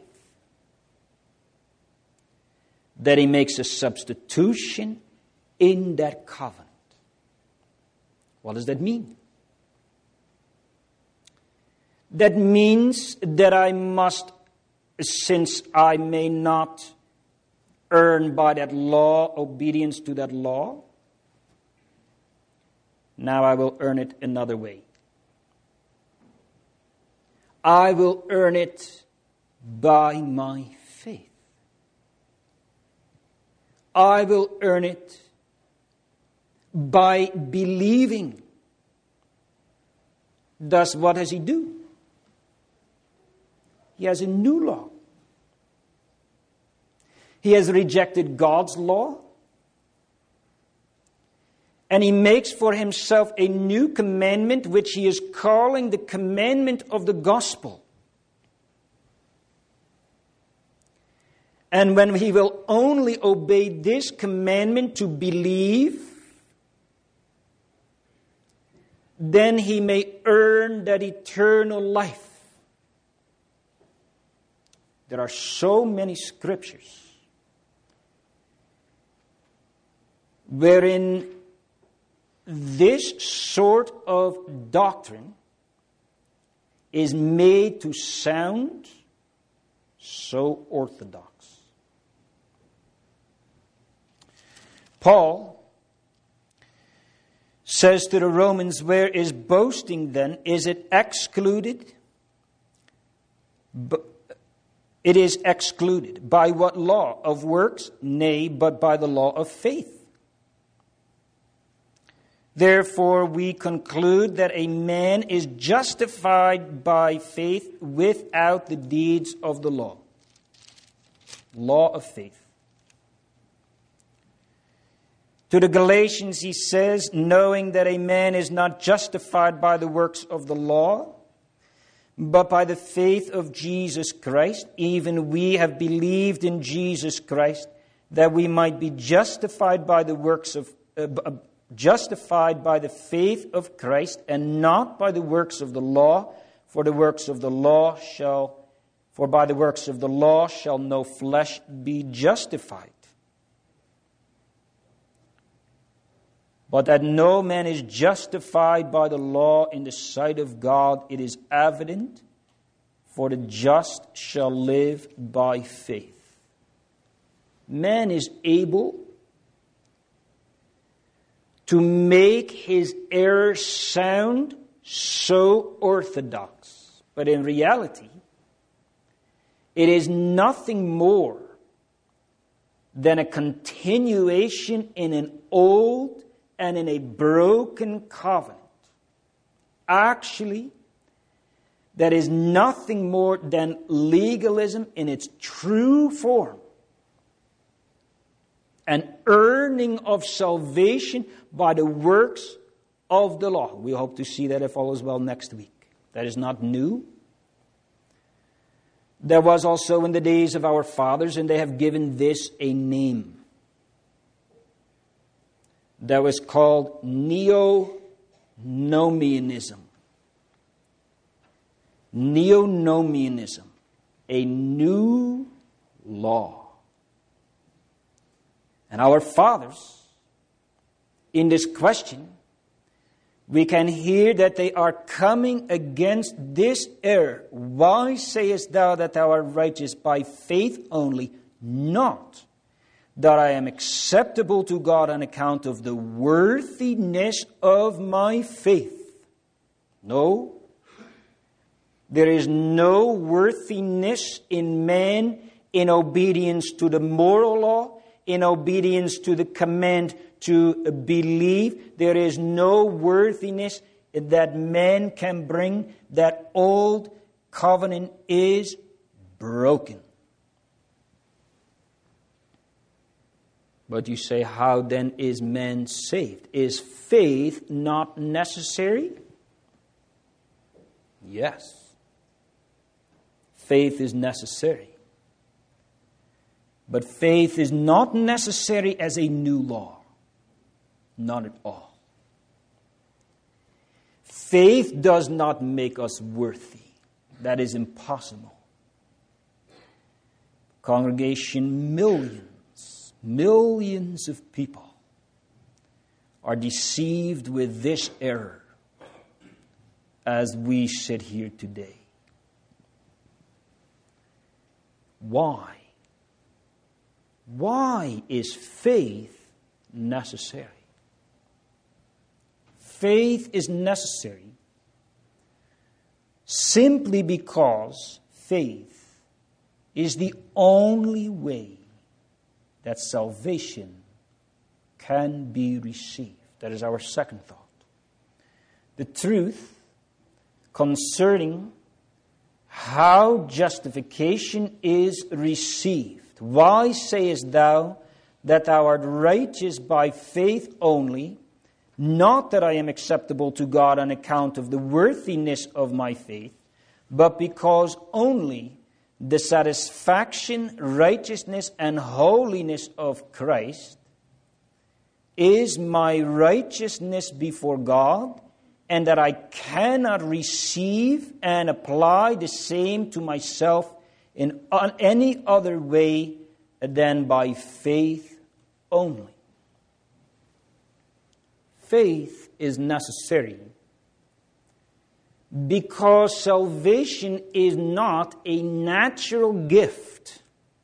That he makes a substitution in that covenant. What does that mean? That means that I must, since I may not earn by that law obedience to that law, now I will earn it another way. I will earn it by my faith. I will earn it by believing. Thus, what does he do? He has a new law. He has rejected God's law. And he makes for himself a new commandment, which he is calling the commandment of the gospel. And when he will only obey this commandment to believe, then he may earn that eternal life. There are so many scriptures wherein this sort of doctrine is made to sound so orthodox. Paul says to the Romans, where is boasting then? Is it excluded? It is excluded. By what law? Of works? Nay, but by the law of faith. Therefore, we conclude that a man is justified by faith without the deeds of the law. Law of faith. To the Galatians he says, knowing that a man is not justified by the works of the law, but by the faith of Jesus Christ, even we have believed in Jesus Christ, that we might be justified by the works of uh, justified by the faith of Christ, and not by the works of the law, for the works of the law shall for by the works of the law shall no flesh be justified. But that no man is justified by the law in the sight of God, it is evident, for the just shall live by faith. Man is able to make his error sound so orthodox, but in reality, it is nothing more than a continuation in an old and in a broken covenant. Actually, that is nothing more than legalism in its true form. An earning of salvation by the works of the law. We hope to see that if all is well next week. That is not new. There was also in the days of our fathers, and they have given this a name. That was called Neo-Nomianism. Neo-Nomianism. A new law. And our fathers, in this question, we can hear that they are coming against this error. Why sayest thou that thou art righteous by faith only, not that I am acceptable to God on account of the worthiness of my faith? No. There is no worthiness in man in obedience to the moral law, in obedience to the command to believe. There is no worthiness that man can bring. That old covenant is broken. But you say, how then is man saved? Is faith not necessary? Yes. Faith is necessary. But faith is not necessary as a new law. Not at all. Faith does not make us worthy. That is impossible. Congregation, millions, millions of people are deceived with this error. as we sit here today. Why? Why is faith necessary? Faith is necessary simply because faith is the only way that salvation can be received. That is our second thought. The truth concerning how justification is received. Why sayest thou that thou art righteous by faith only, not that I am acceptable to God on account of the worthiness of my faith, but because only the satisfaction, righteousness, and holiness of Christ is my righteousness before God, and that I cannot receive and apply the same to myself in any other way than by faith only. Faith is necessary because salvation is not a natural gift.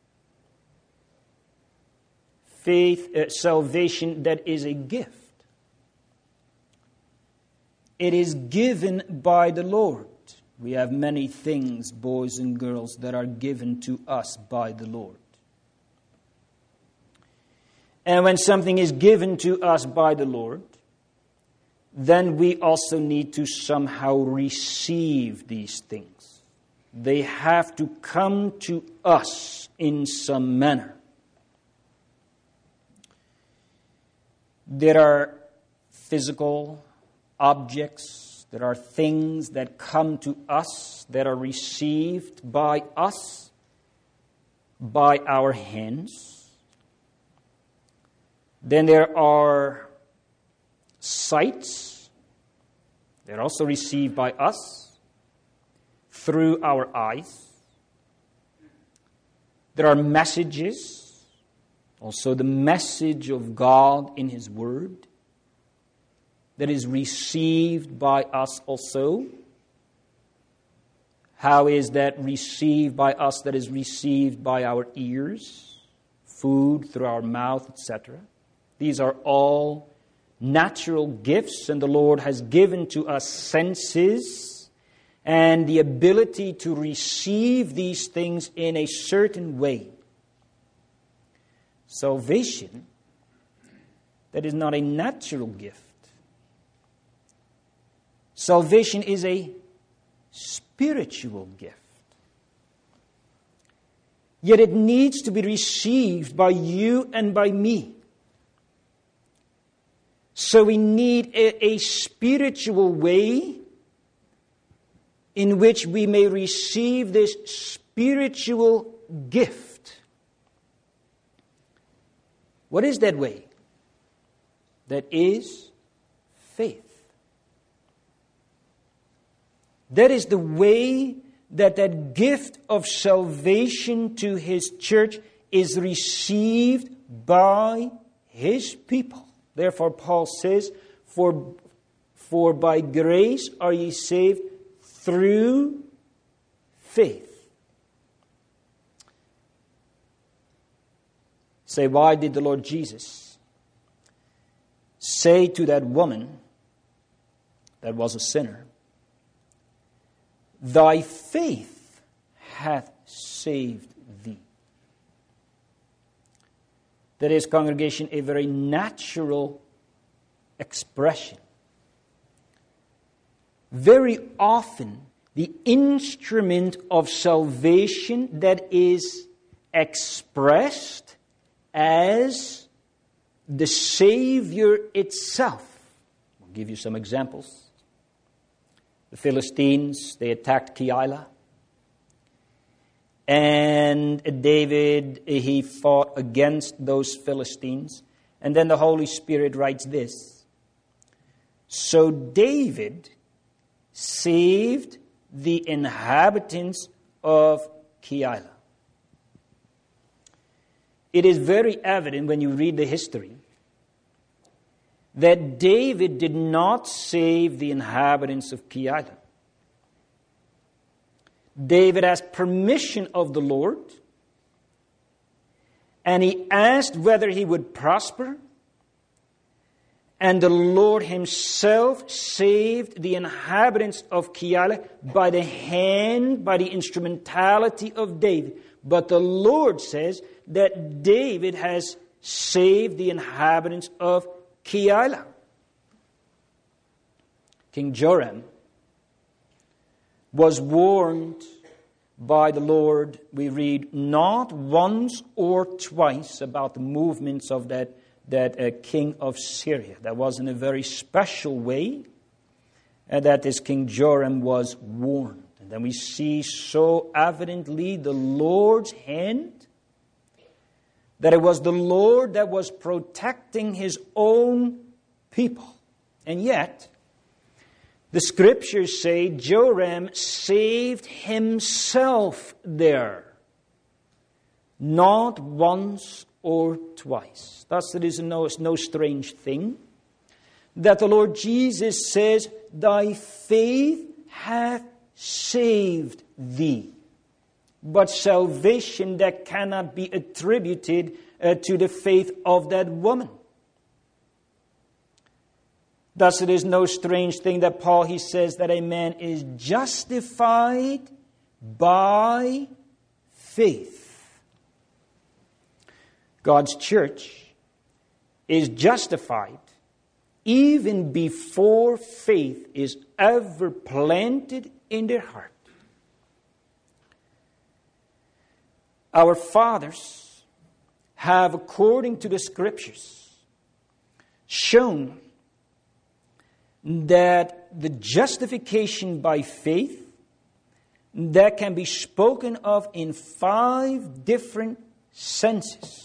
Faith, uh, salvation that is a gift. It is given by the Lord. We have many things, boys and girls, that are given to us by the Lord. And when something is given to us by the Lord, then we also need to somehow receive these things. They have to come to us in some manner. There are physical objects, there are things that come to us, that are received by us, by our hands. Then there are sights, they're also received by us through our eyes. There are messages, also the message of God in His Word, that is received by us also. How is that received by us? That is received by our ears, food through our mouth, et cetera. These are all natural gifts, and the Lord has given to us senses and the ability to receive these things in a certain way. Salvation, that is not a natural gift. Salvation is a spiritual gift. Yet it needs to be received by you and by me. So we need a, a spiritual way in which we may receive this spiritual gift. What is that way? That is faith. That is the way that that gift of salvation to His church is received by His people. Therefore, Paul says, for, for by grace are ye saved through faith. Say, why did the Lord Jesus say to that woman that was a sinner, thy faith hath saved thee? That is, congregation, a very natural expression. Very often, the instrument of salvation that is expressed as the Savior itself. I'll give you some examples. The Philistines, they attacked Keilah. And David, he fought against those Philistines. And then the Holy Spirit writes this. So David saved the inhabitants of Keilah. It is very evident when you read the history that David did not save the inhabitants of Keilah. David asked permission of the Lord, and he asked whether he would prosper. And the Lord himself saved the inhabitants of Keilah by the hand, by the instrumentality of David. But the Lord says that David has saved the inhabitants of Keilah. King Joram was warned by the Lord, we read, not once or twice about the movements of that that uh, king of Syria. That was in a very special way, and that this King Joram was warned. And then we see so evidently the Lord's hand, that it was the Lord that was protecting his own people. And yet, the scriptures say Joram saved himself there, not once or twice. Thus it is no, no strange thing that the Lord Jesus says, thy faith hath saved thee. But salvation that cannot be attributed uh, to the faith of that woman. Thus it is no strange thing that Paul, he says that a man is justified by faith. God's church is justified even before faith is ever planted in their heart. Our fathers have, according to the scriptures, shown that the justification by faith that can be spoken of in five different senses.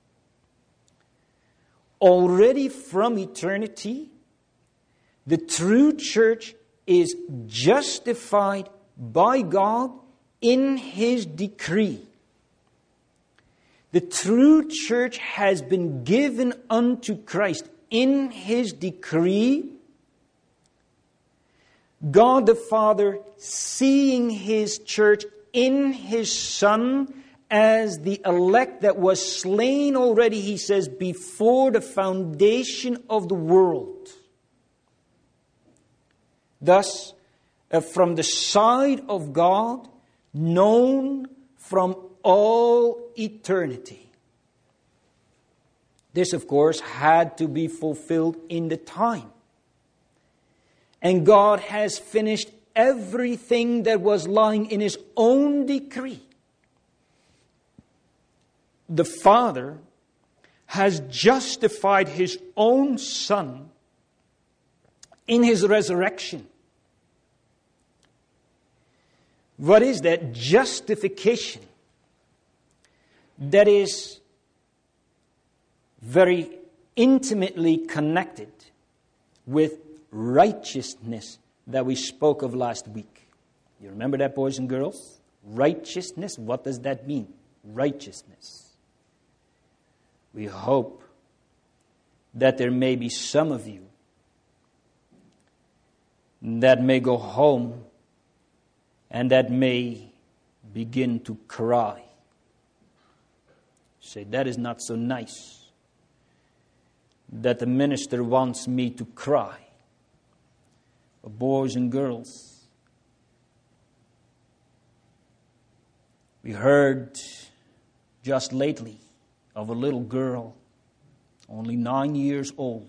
Already from eternity, the true church is justified by God in his decree. The true church has been given unto Christ in his decree. God the Father, seeing his church in his Son as the elect that was slain already, he says, before the foundation of the world. Thus, uh, from the side of God, known from all eternity. This, of course, had to be fulfilled in the time. And God has finished everything that was lying in his own decree. The Father has justified his own Son in his resurrection. What is that? Justification. That is very intimately connected with righteousness that we spoke of last week. You remember that, boys and girls? Righteousness, what does that mean? Righteousness. We hope that there may be some of you that may go home and that may begin to cry. Say, that is not so nice. That the minister wants me to cry. But boys and girls, we heard just lately of a little girl, only nine years old.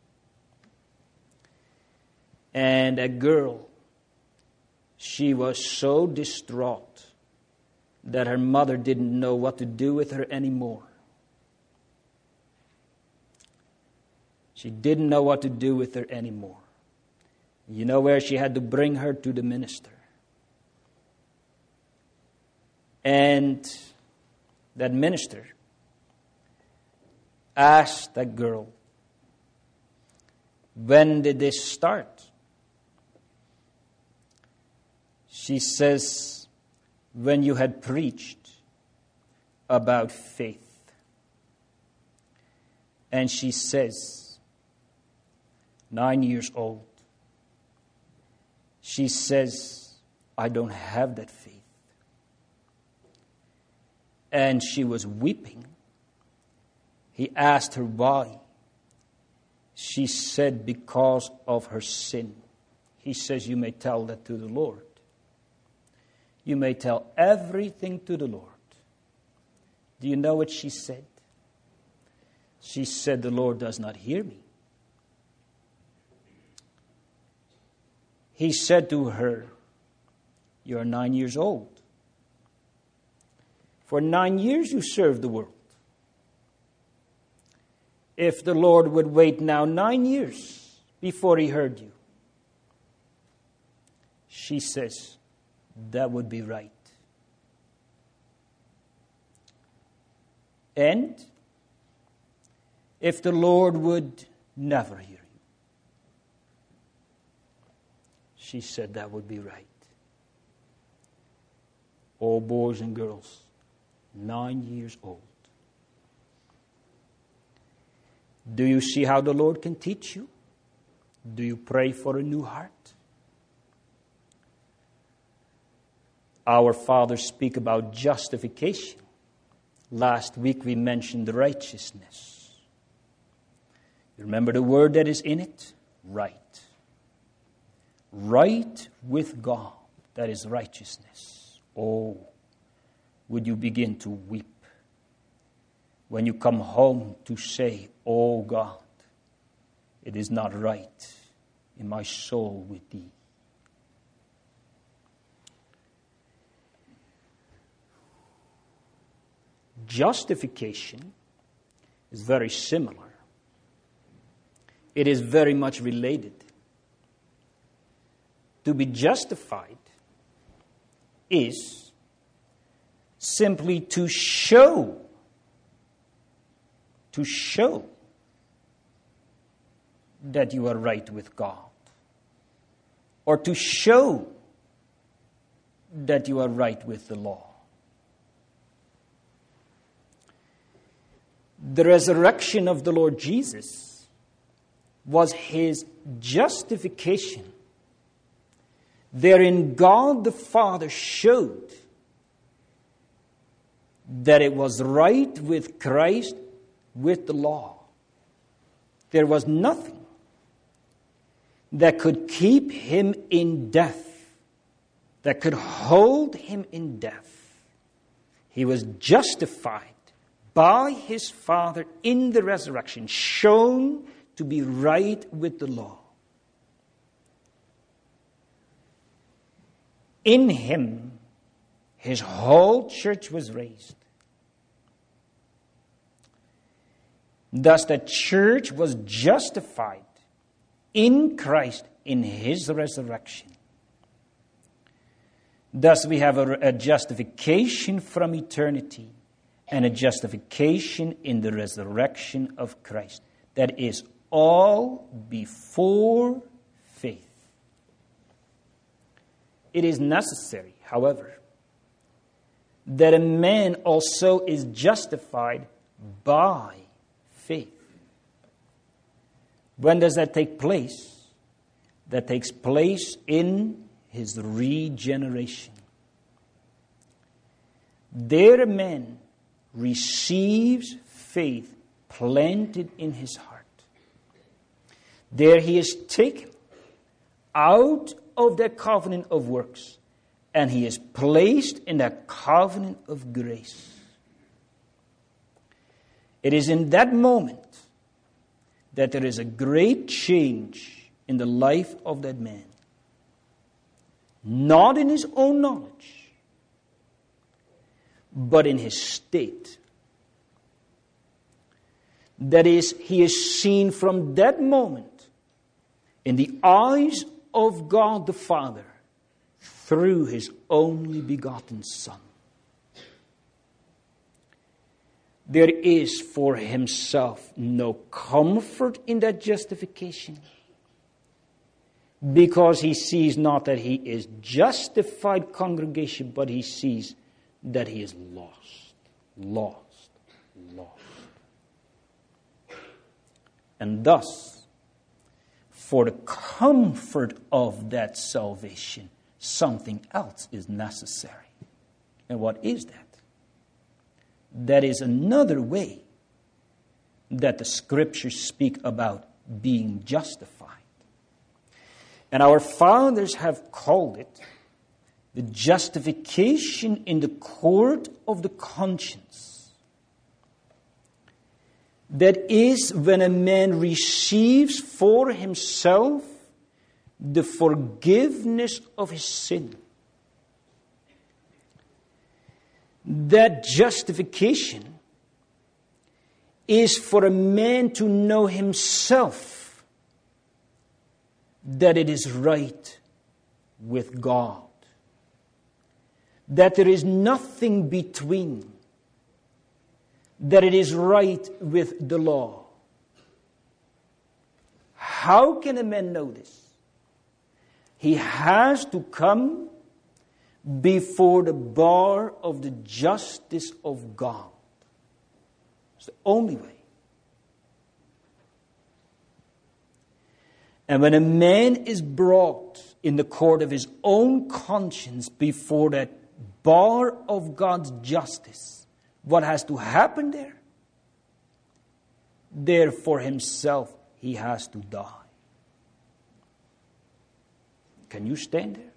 And that girl, she was so distraught that her mother didn't know what to do with her anymore. She didn't know what to do with her anymore. You know where she had to bring her? To the minister. And that minister asked that girl, when did this start? She says, when you had preached about faith. And she says, nine years old, she says, I don't have that faith. and she was weeping. He asked her why. She said, because of her sin. He says, you may tell that to the Lord. You may tell everything to the Lord. Do you know what she said? She said, the Lord does not hear me. He said to her, you're nine years old. For nine years you served the world. If the Lord would wait now nine years before he heard you, she says, that would be right. And if the Lord would never hear you, she said, that would be right. All boys and girls, nine years old. Do you see how the Lord can teach you? Do you pray for a new heart? Our fathers speak about justification. Last week we mentioned righteousness. You remember the word that is in it? Right. Right with God. That is righteousness. Oh, would you begin to weep when you come home to say, oh God, it is not right in my soul with thee. Justification is very similar. It is very much related. To be justified is simply to show, to show that you are right with God, or to show that you are right with the law. The resurrection of the Lord Jesus was his justification. Therein God the Father showed that it was right with Christ, with the law. There was nothing that could keep him in death, that could hold him in death. He was justified by his Father in the resurrection, shown to be right with the law. In him, his whole church was raised. Thus, the church was justified in Christ in his resurrection. Thus, we have a, a justification from eternity and a justification in the resurrection of Christ. That is all before faith. It is necessary, however, that a man also is justified by faith. When does that take place? That takes place in his regeneration. There a man receives faith planted in his heart. There he is taken out of that covenant of works, and he is placed in that covenant of grace. It is in that moment that there is a great change in the life of that man. Not in his own knowledge, but in his state. That is, he is seen from that moment in the eyes of God the Father through his only begotten Son. There is for himself no comfort in that justification, because he sees not that he is justified, congregation, but he sees that he is lost, lost, lost. And thus, for the comfort of that salvation, something else is necessary. And what is that? that is another way that the Scriptures speak about being justified. And our fathers have called it the justification in the court of the conscience. That is when a man receives for himself the forgiveness of his sin. That justification is for a man to know himself that it is right with God. That there is nothing between. That it is right with the law. How can a man know this? He has to come before the bar of the justice of God. It's the only way. And when a man is brought in the court of his own conscience before that bar of God's justice, what has to happen there? There for himself he has to die. Can you stand there?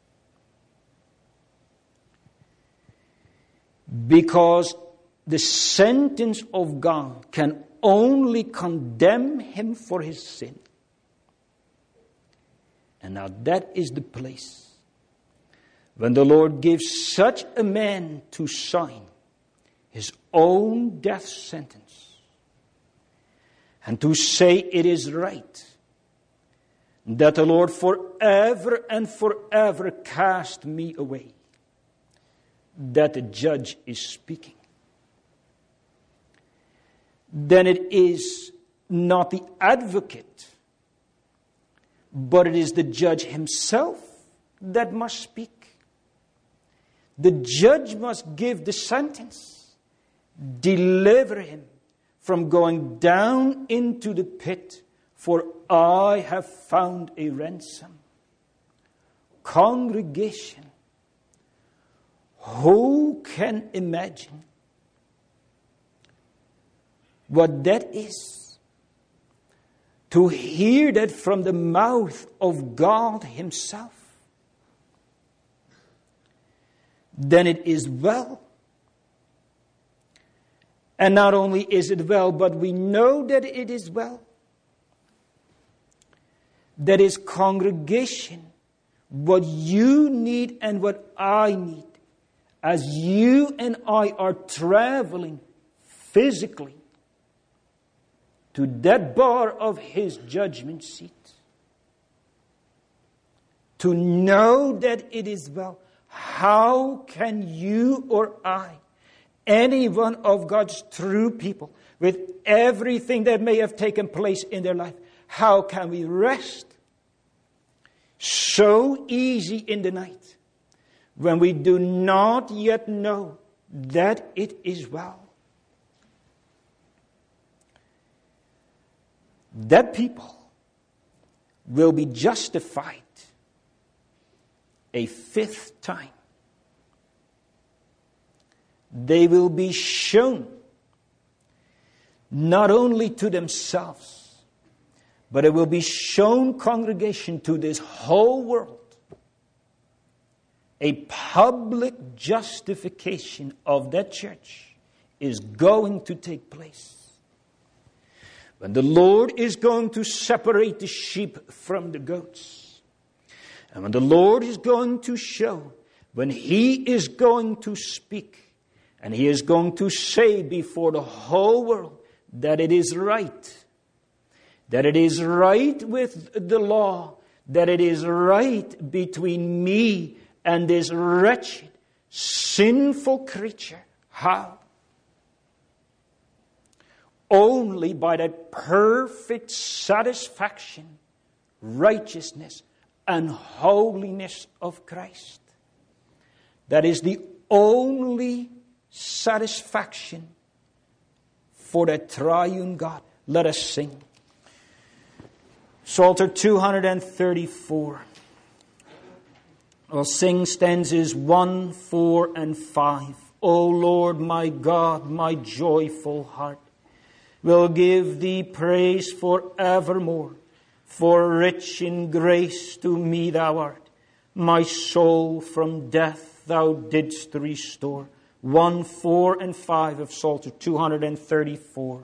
Because the sentence of God can only condemn him for his sin. And now that is the place when the Lord gives such a man to sign his own death sentence and to say it is right that the Lord forever and forever cast me away. That the judge is speaking. Then it is not the advocate, but it is the judge himself that must speak. The judge must give the sentence, deliver him from going down into the pit, for I have found a ransom. Congregation, who can imagine what that is? To hear that from the mouth of God himself. Then it is well. And not only is it well, but we know that it is well. That is, congregation, what you need and what I need, as you and I are traveling physically to that bar of his judgment seat, to know that it is well. How can you or I, any one of God's true people, with everything that may have taken place in their life, how can we rest so easy in the night when we do not yet know that it is well? That people will be justified a fifth time. They will be shown not only to themselves, but it will be shown, congregation, to this whole world. A public justification of that church is going to take place. When the Lord is going to separate the sheep from the goats. And when the Lord is going to show, when He is going to speak, and He is going to say before the whole world that it is right, that it is right with the law, that it is right between me and this wretched, sinful creature. How? Only by that perfect satisfaction, righteousness, and holiness of Christ. That is the only satisfaction for the triune God. Let us sing. Psalter two thirty-four. We'll sing stanzas one, four, and five O Lord, my God, my joyful heart will give thee praise for evermore. For rich in grace to me thou art. My soul from death thou didst restore. one, four, and five of Psalter two thirty-four.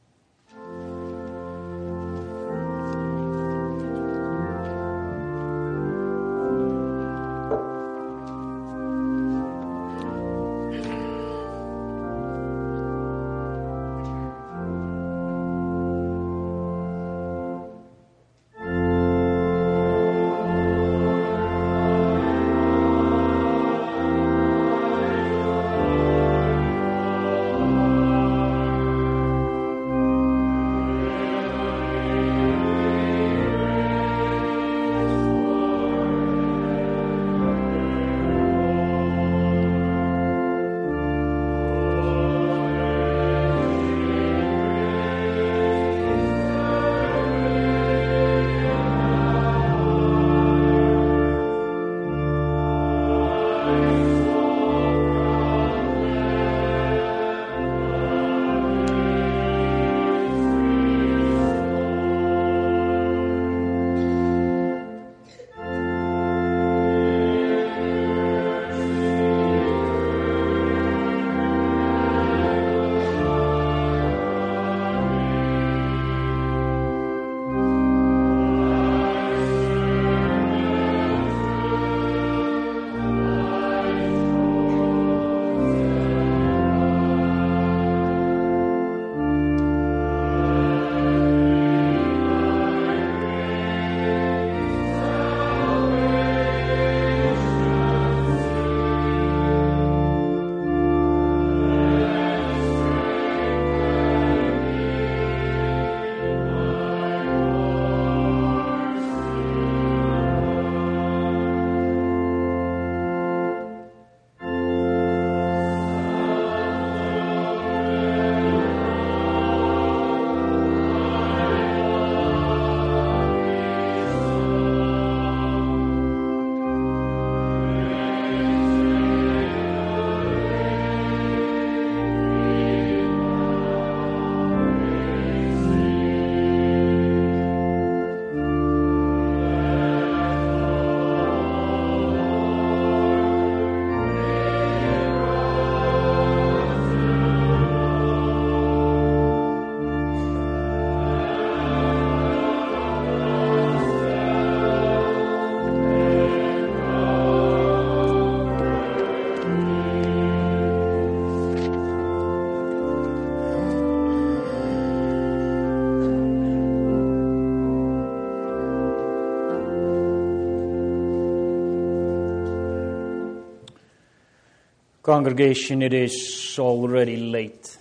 Congregation, it is already late.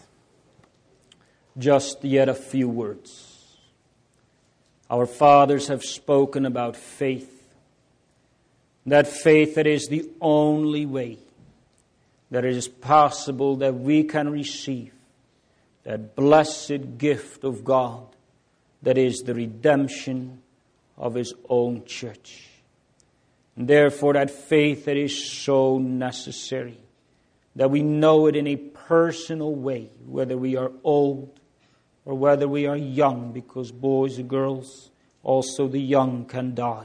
Just yet a few words. Our fathers have spoken about faith. That faith that is the only way that it is possible that we can receive that blessed gift of God that is the redemption of His own church. And therefore that faith that is so necessary that we know it in a personal way, whether we are old or whether we are young, because boys and girls, also the young, can die.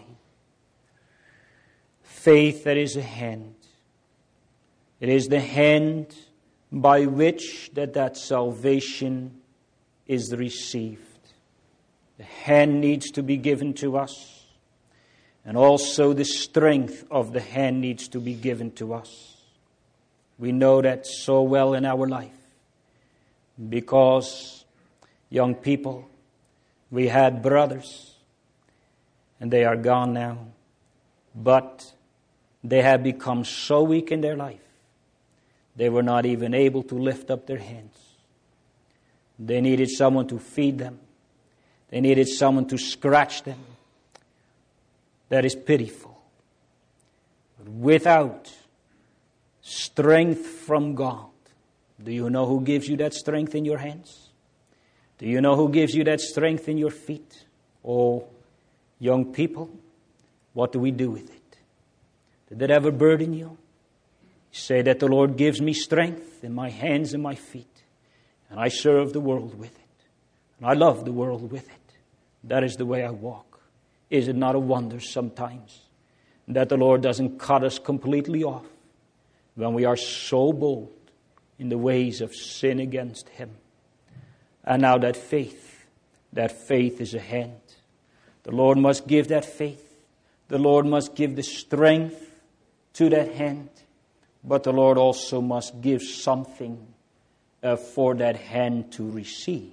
Faith that is a hand. It is the hand by which that, that salvation is received. The hand needs to be given to us, and also the strength of the hand needs to be given to us. We know that so well in our life, because young people, we had brothers, and they are gone now, but they have become so weak in their life, they were not even able to lift up their hands. They needed someone to feed them. They needed someone to scratch them. That is pitiful. But without strength from God, do you know who gives you that strength in your hands? Do you know who gives you that strength in your feet? Oh, young people, what do we do with it? Did it ever burden you? Say that the Lord gives me strength in my hands and my feet, and I serve the world with it, and I love the world with it. That is the way I walk. Is it not a wonder sometimes that the Lord doesn't cut us completely off when we are so bold in the ways of sin against Him? And now that faith, that faith is a hand. The Lord must give that faith. The Lord must give the strength to that hand. But the Lord also must give something uh, for that hand to receive.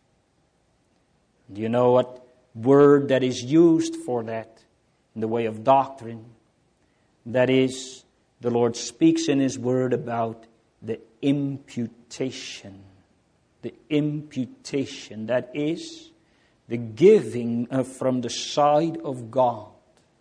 Do you know what word that is used for that in the way of doctrine? That is, the Lord speaks in His word about the imputation. The imputation, that is, the giving uh, from the side of God.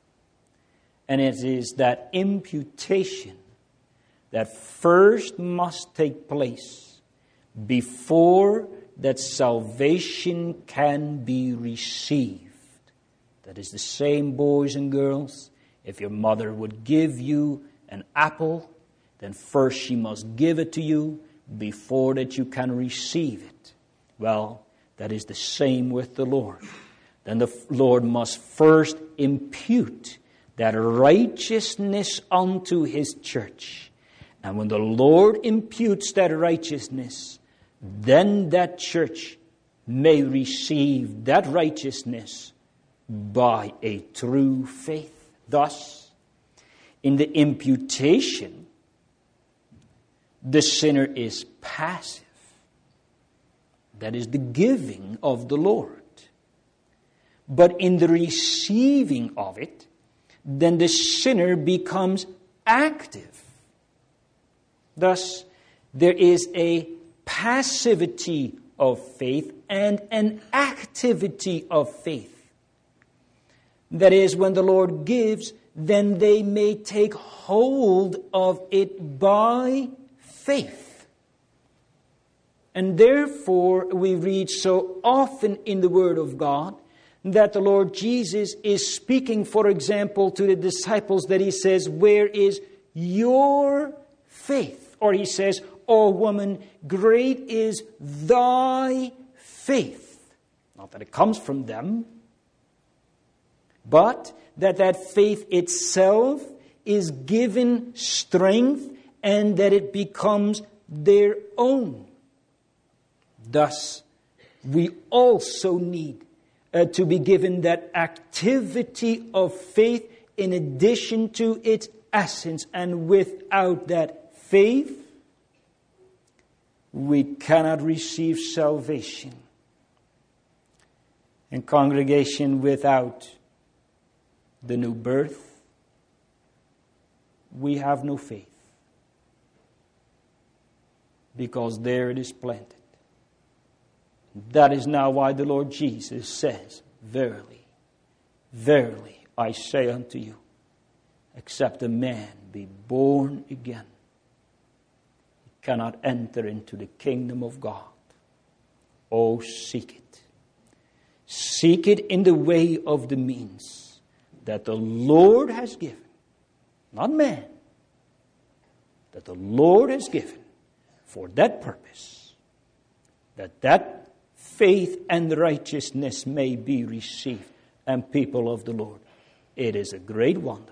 And it is that imputation that first must take place before that salvation can be received. That is the same, boys and girls. If your mother would give you an apple, then first she must give it to you before that you can receive it. Well, that is the same with the Lord. Then the Lord must first impute that righteousness unto His church. And when the Lord imputes that righteousness, then that church may receive that righteousness by a true faith. Thus, in the imputation, the sinner is passive. That is the giving of the Lord. But in the receiving of it, then the sinner becomes active. Thus, there is a passivity of faith and an activity of faith. That is, when the Lord gives, then they may take hold of it by faith. And therefore, we read so often in the Word of God that the Lord Jesus is speaking, for example, to the disciples, that He says, "Where is your faith?" Or He says, "O woman, great is thy faith." Not that it comes from them, but that that faith itself is given strength and that it becomes their own. Thus, we also need uh, to be given that activity of faith in addition to its essence. And without that faith, we cannot receive salvation. In congregation, without the new birth, we have no faith. Because there it is planted. That is now why the Lord Jesus says, "Verily, verily, I say unto you, except a man be born again, he cannot enter into the kingdom of God." Oh, seek it. Seek it in the way of the means that the Lord has given. Not man. That the Lord has given for that purpose. That that faith and righteousness may be received. And people of the Lord, it is a great wonder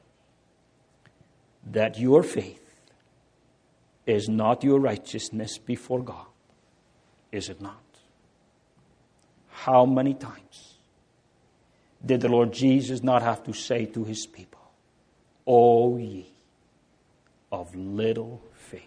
that your faith is not your righteousness before God. Is it not? How many times did the Lord Jesus not have to say to His people, "O ye of little faith"?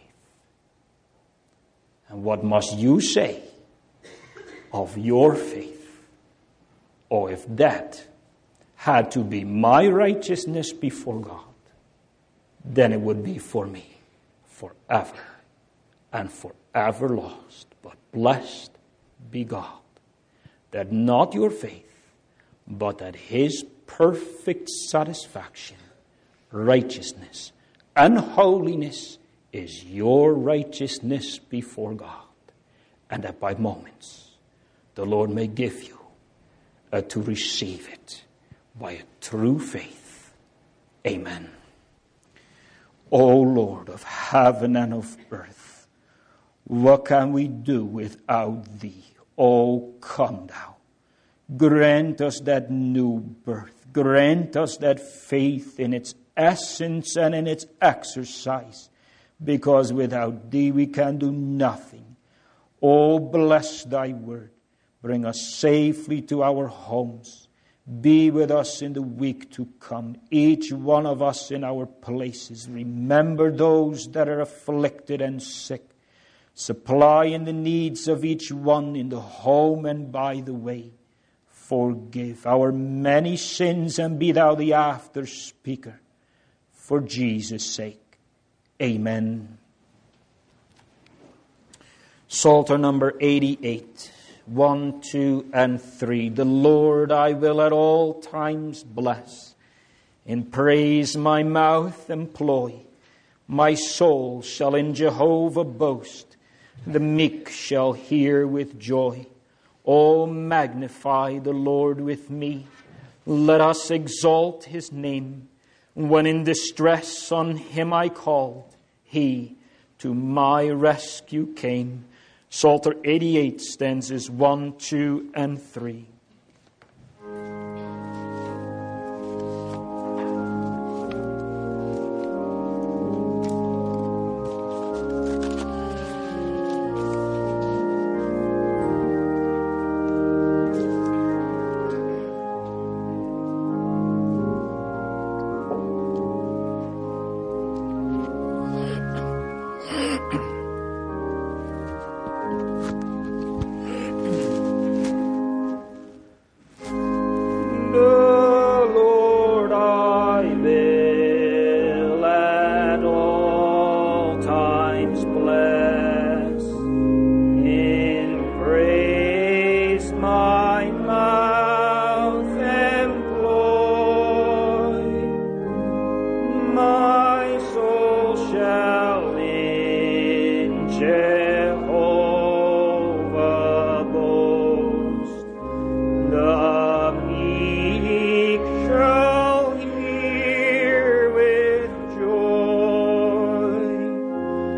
And what must you say of your faith? Or if that had to be my righteousness before God, then it would be for me forever and forever lost. But blessed be God, that not your faith, but that His perfect satisfaction, righteousness, and holiness is your righteousness before God. And that by moments, the Lord may give you uh, to receive it by a true faith. Amen. O Lord of heaven and of earth, what can we do without thee? O come thou. Grant us that new birth. Grant us that faith in its essence and in its exercise, because without thee we can do nothing. Oh, bless thy word. Bring us safely to our homes. Be with us in the week to come, each one of us in our places. Remember those that are afflicted and sick. Supply in the needs of each one in the home and by the way. Forgive our many sins and be thou the after speaker. For Jesus' sake. Amen. Psalter number eighty-eight. One, two, and three. The Lord I will at all times bless. In praise my mouth employ. My soul shall in Jehovah boast. The meek shall hear with joy. Oh, magnify the Lord with me. Let us exalt his name. When in distress on him I called, he to my rescue came. Psalter eighty-eight, stanzas one, two, and three.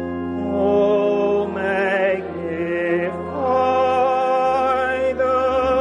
The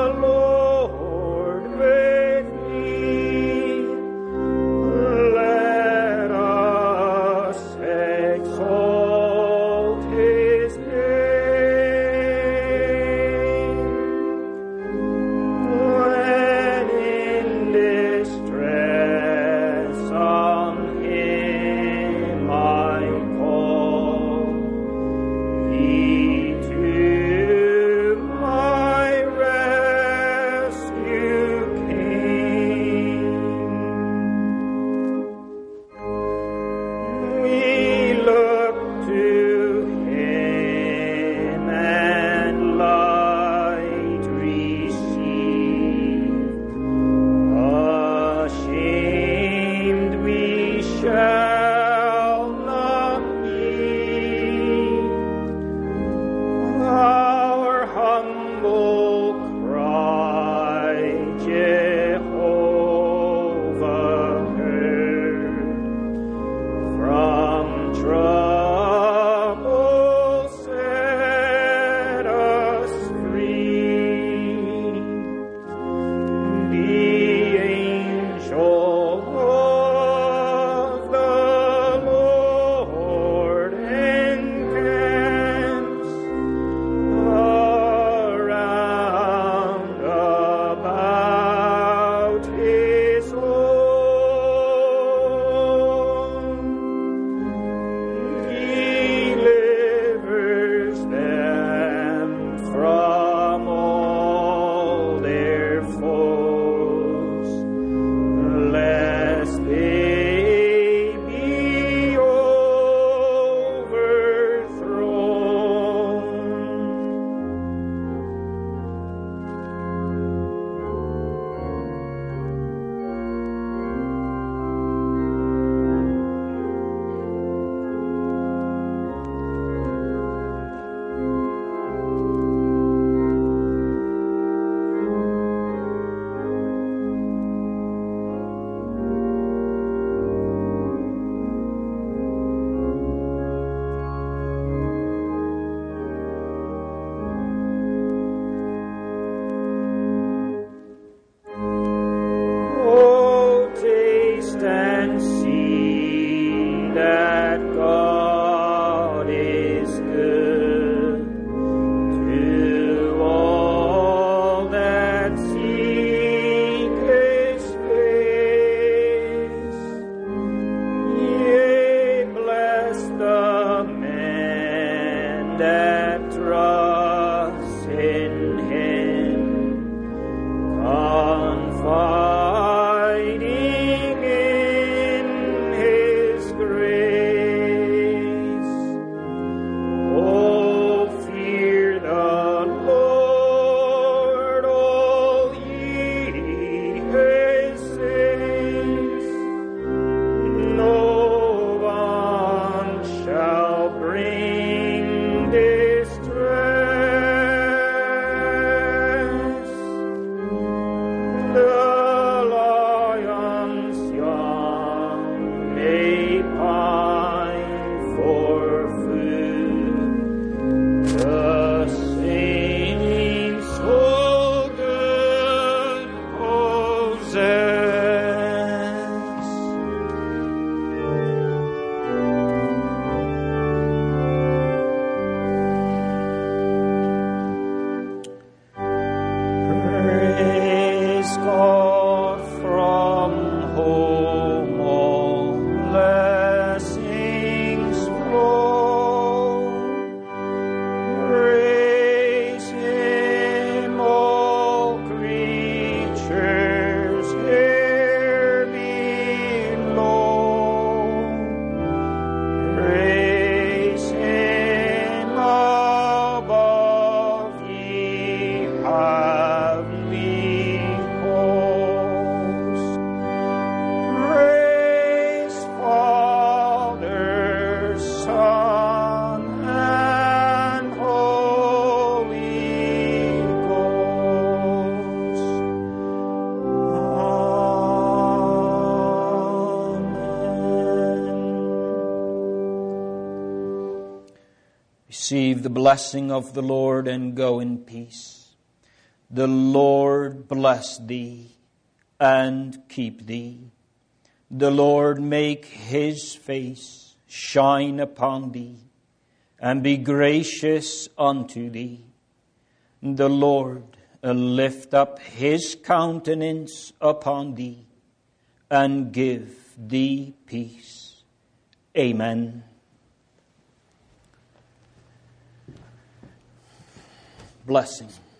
Receive the blessing of the Lord and go in peace. The Lord bless thee and keep thee. The Lord make his face shine upon thee and be gracious unto thee. The Lord lift up his countenance upon thee and give thee peace. Amen. Blessing.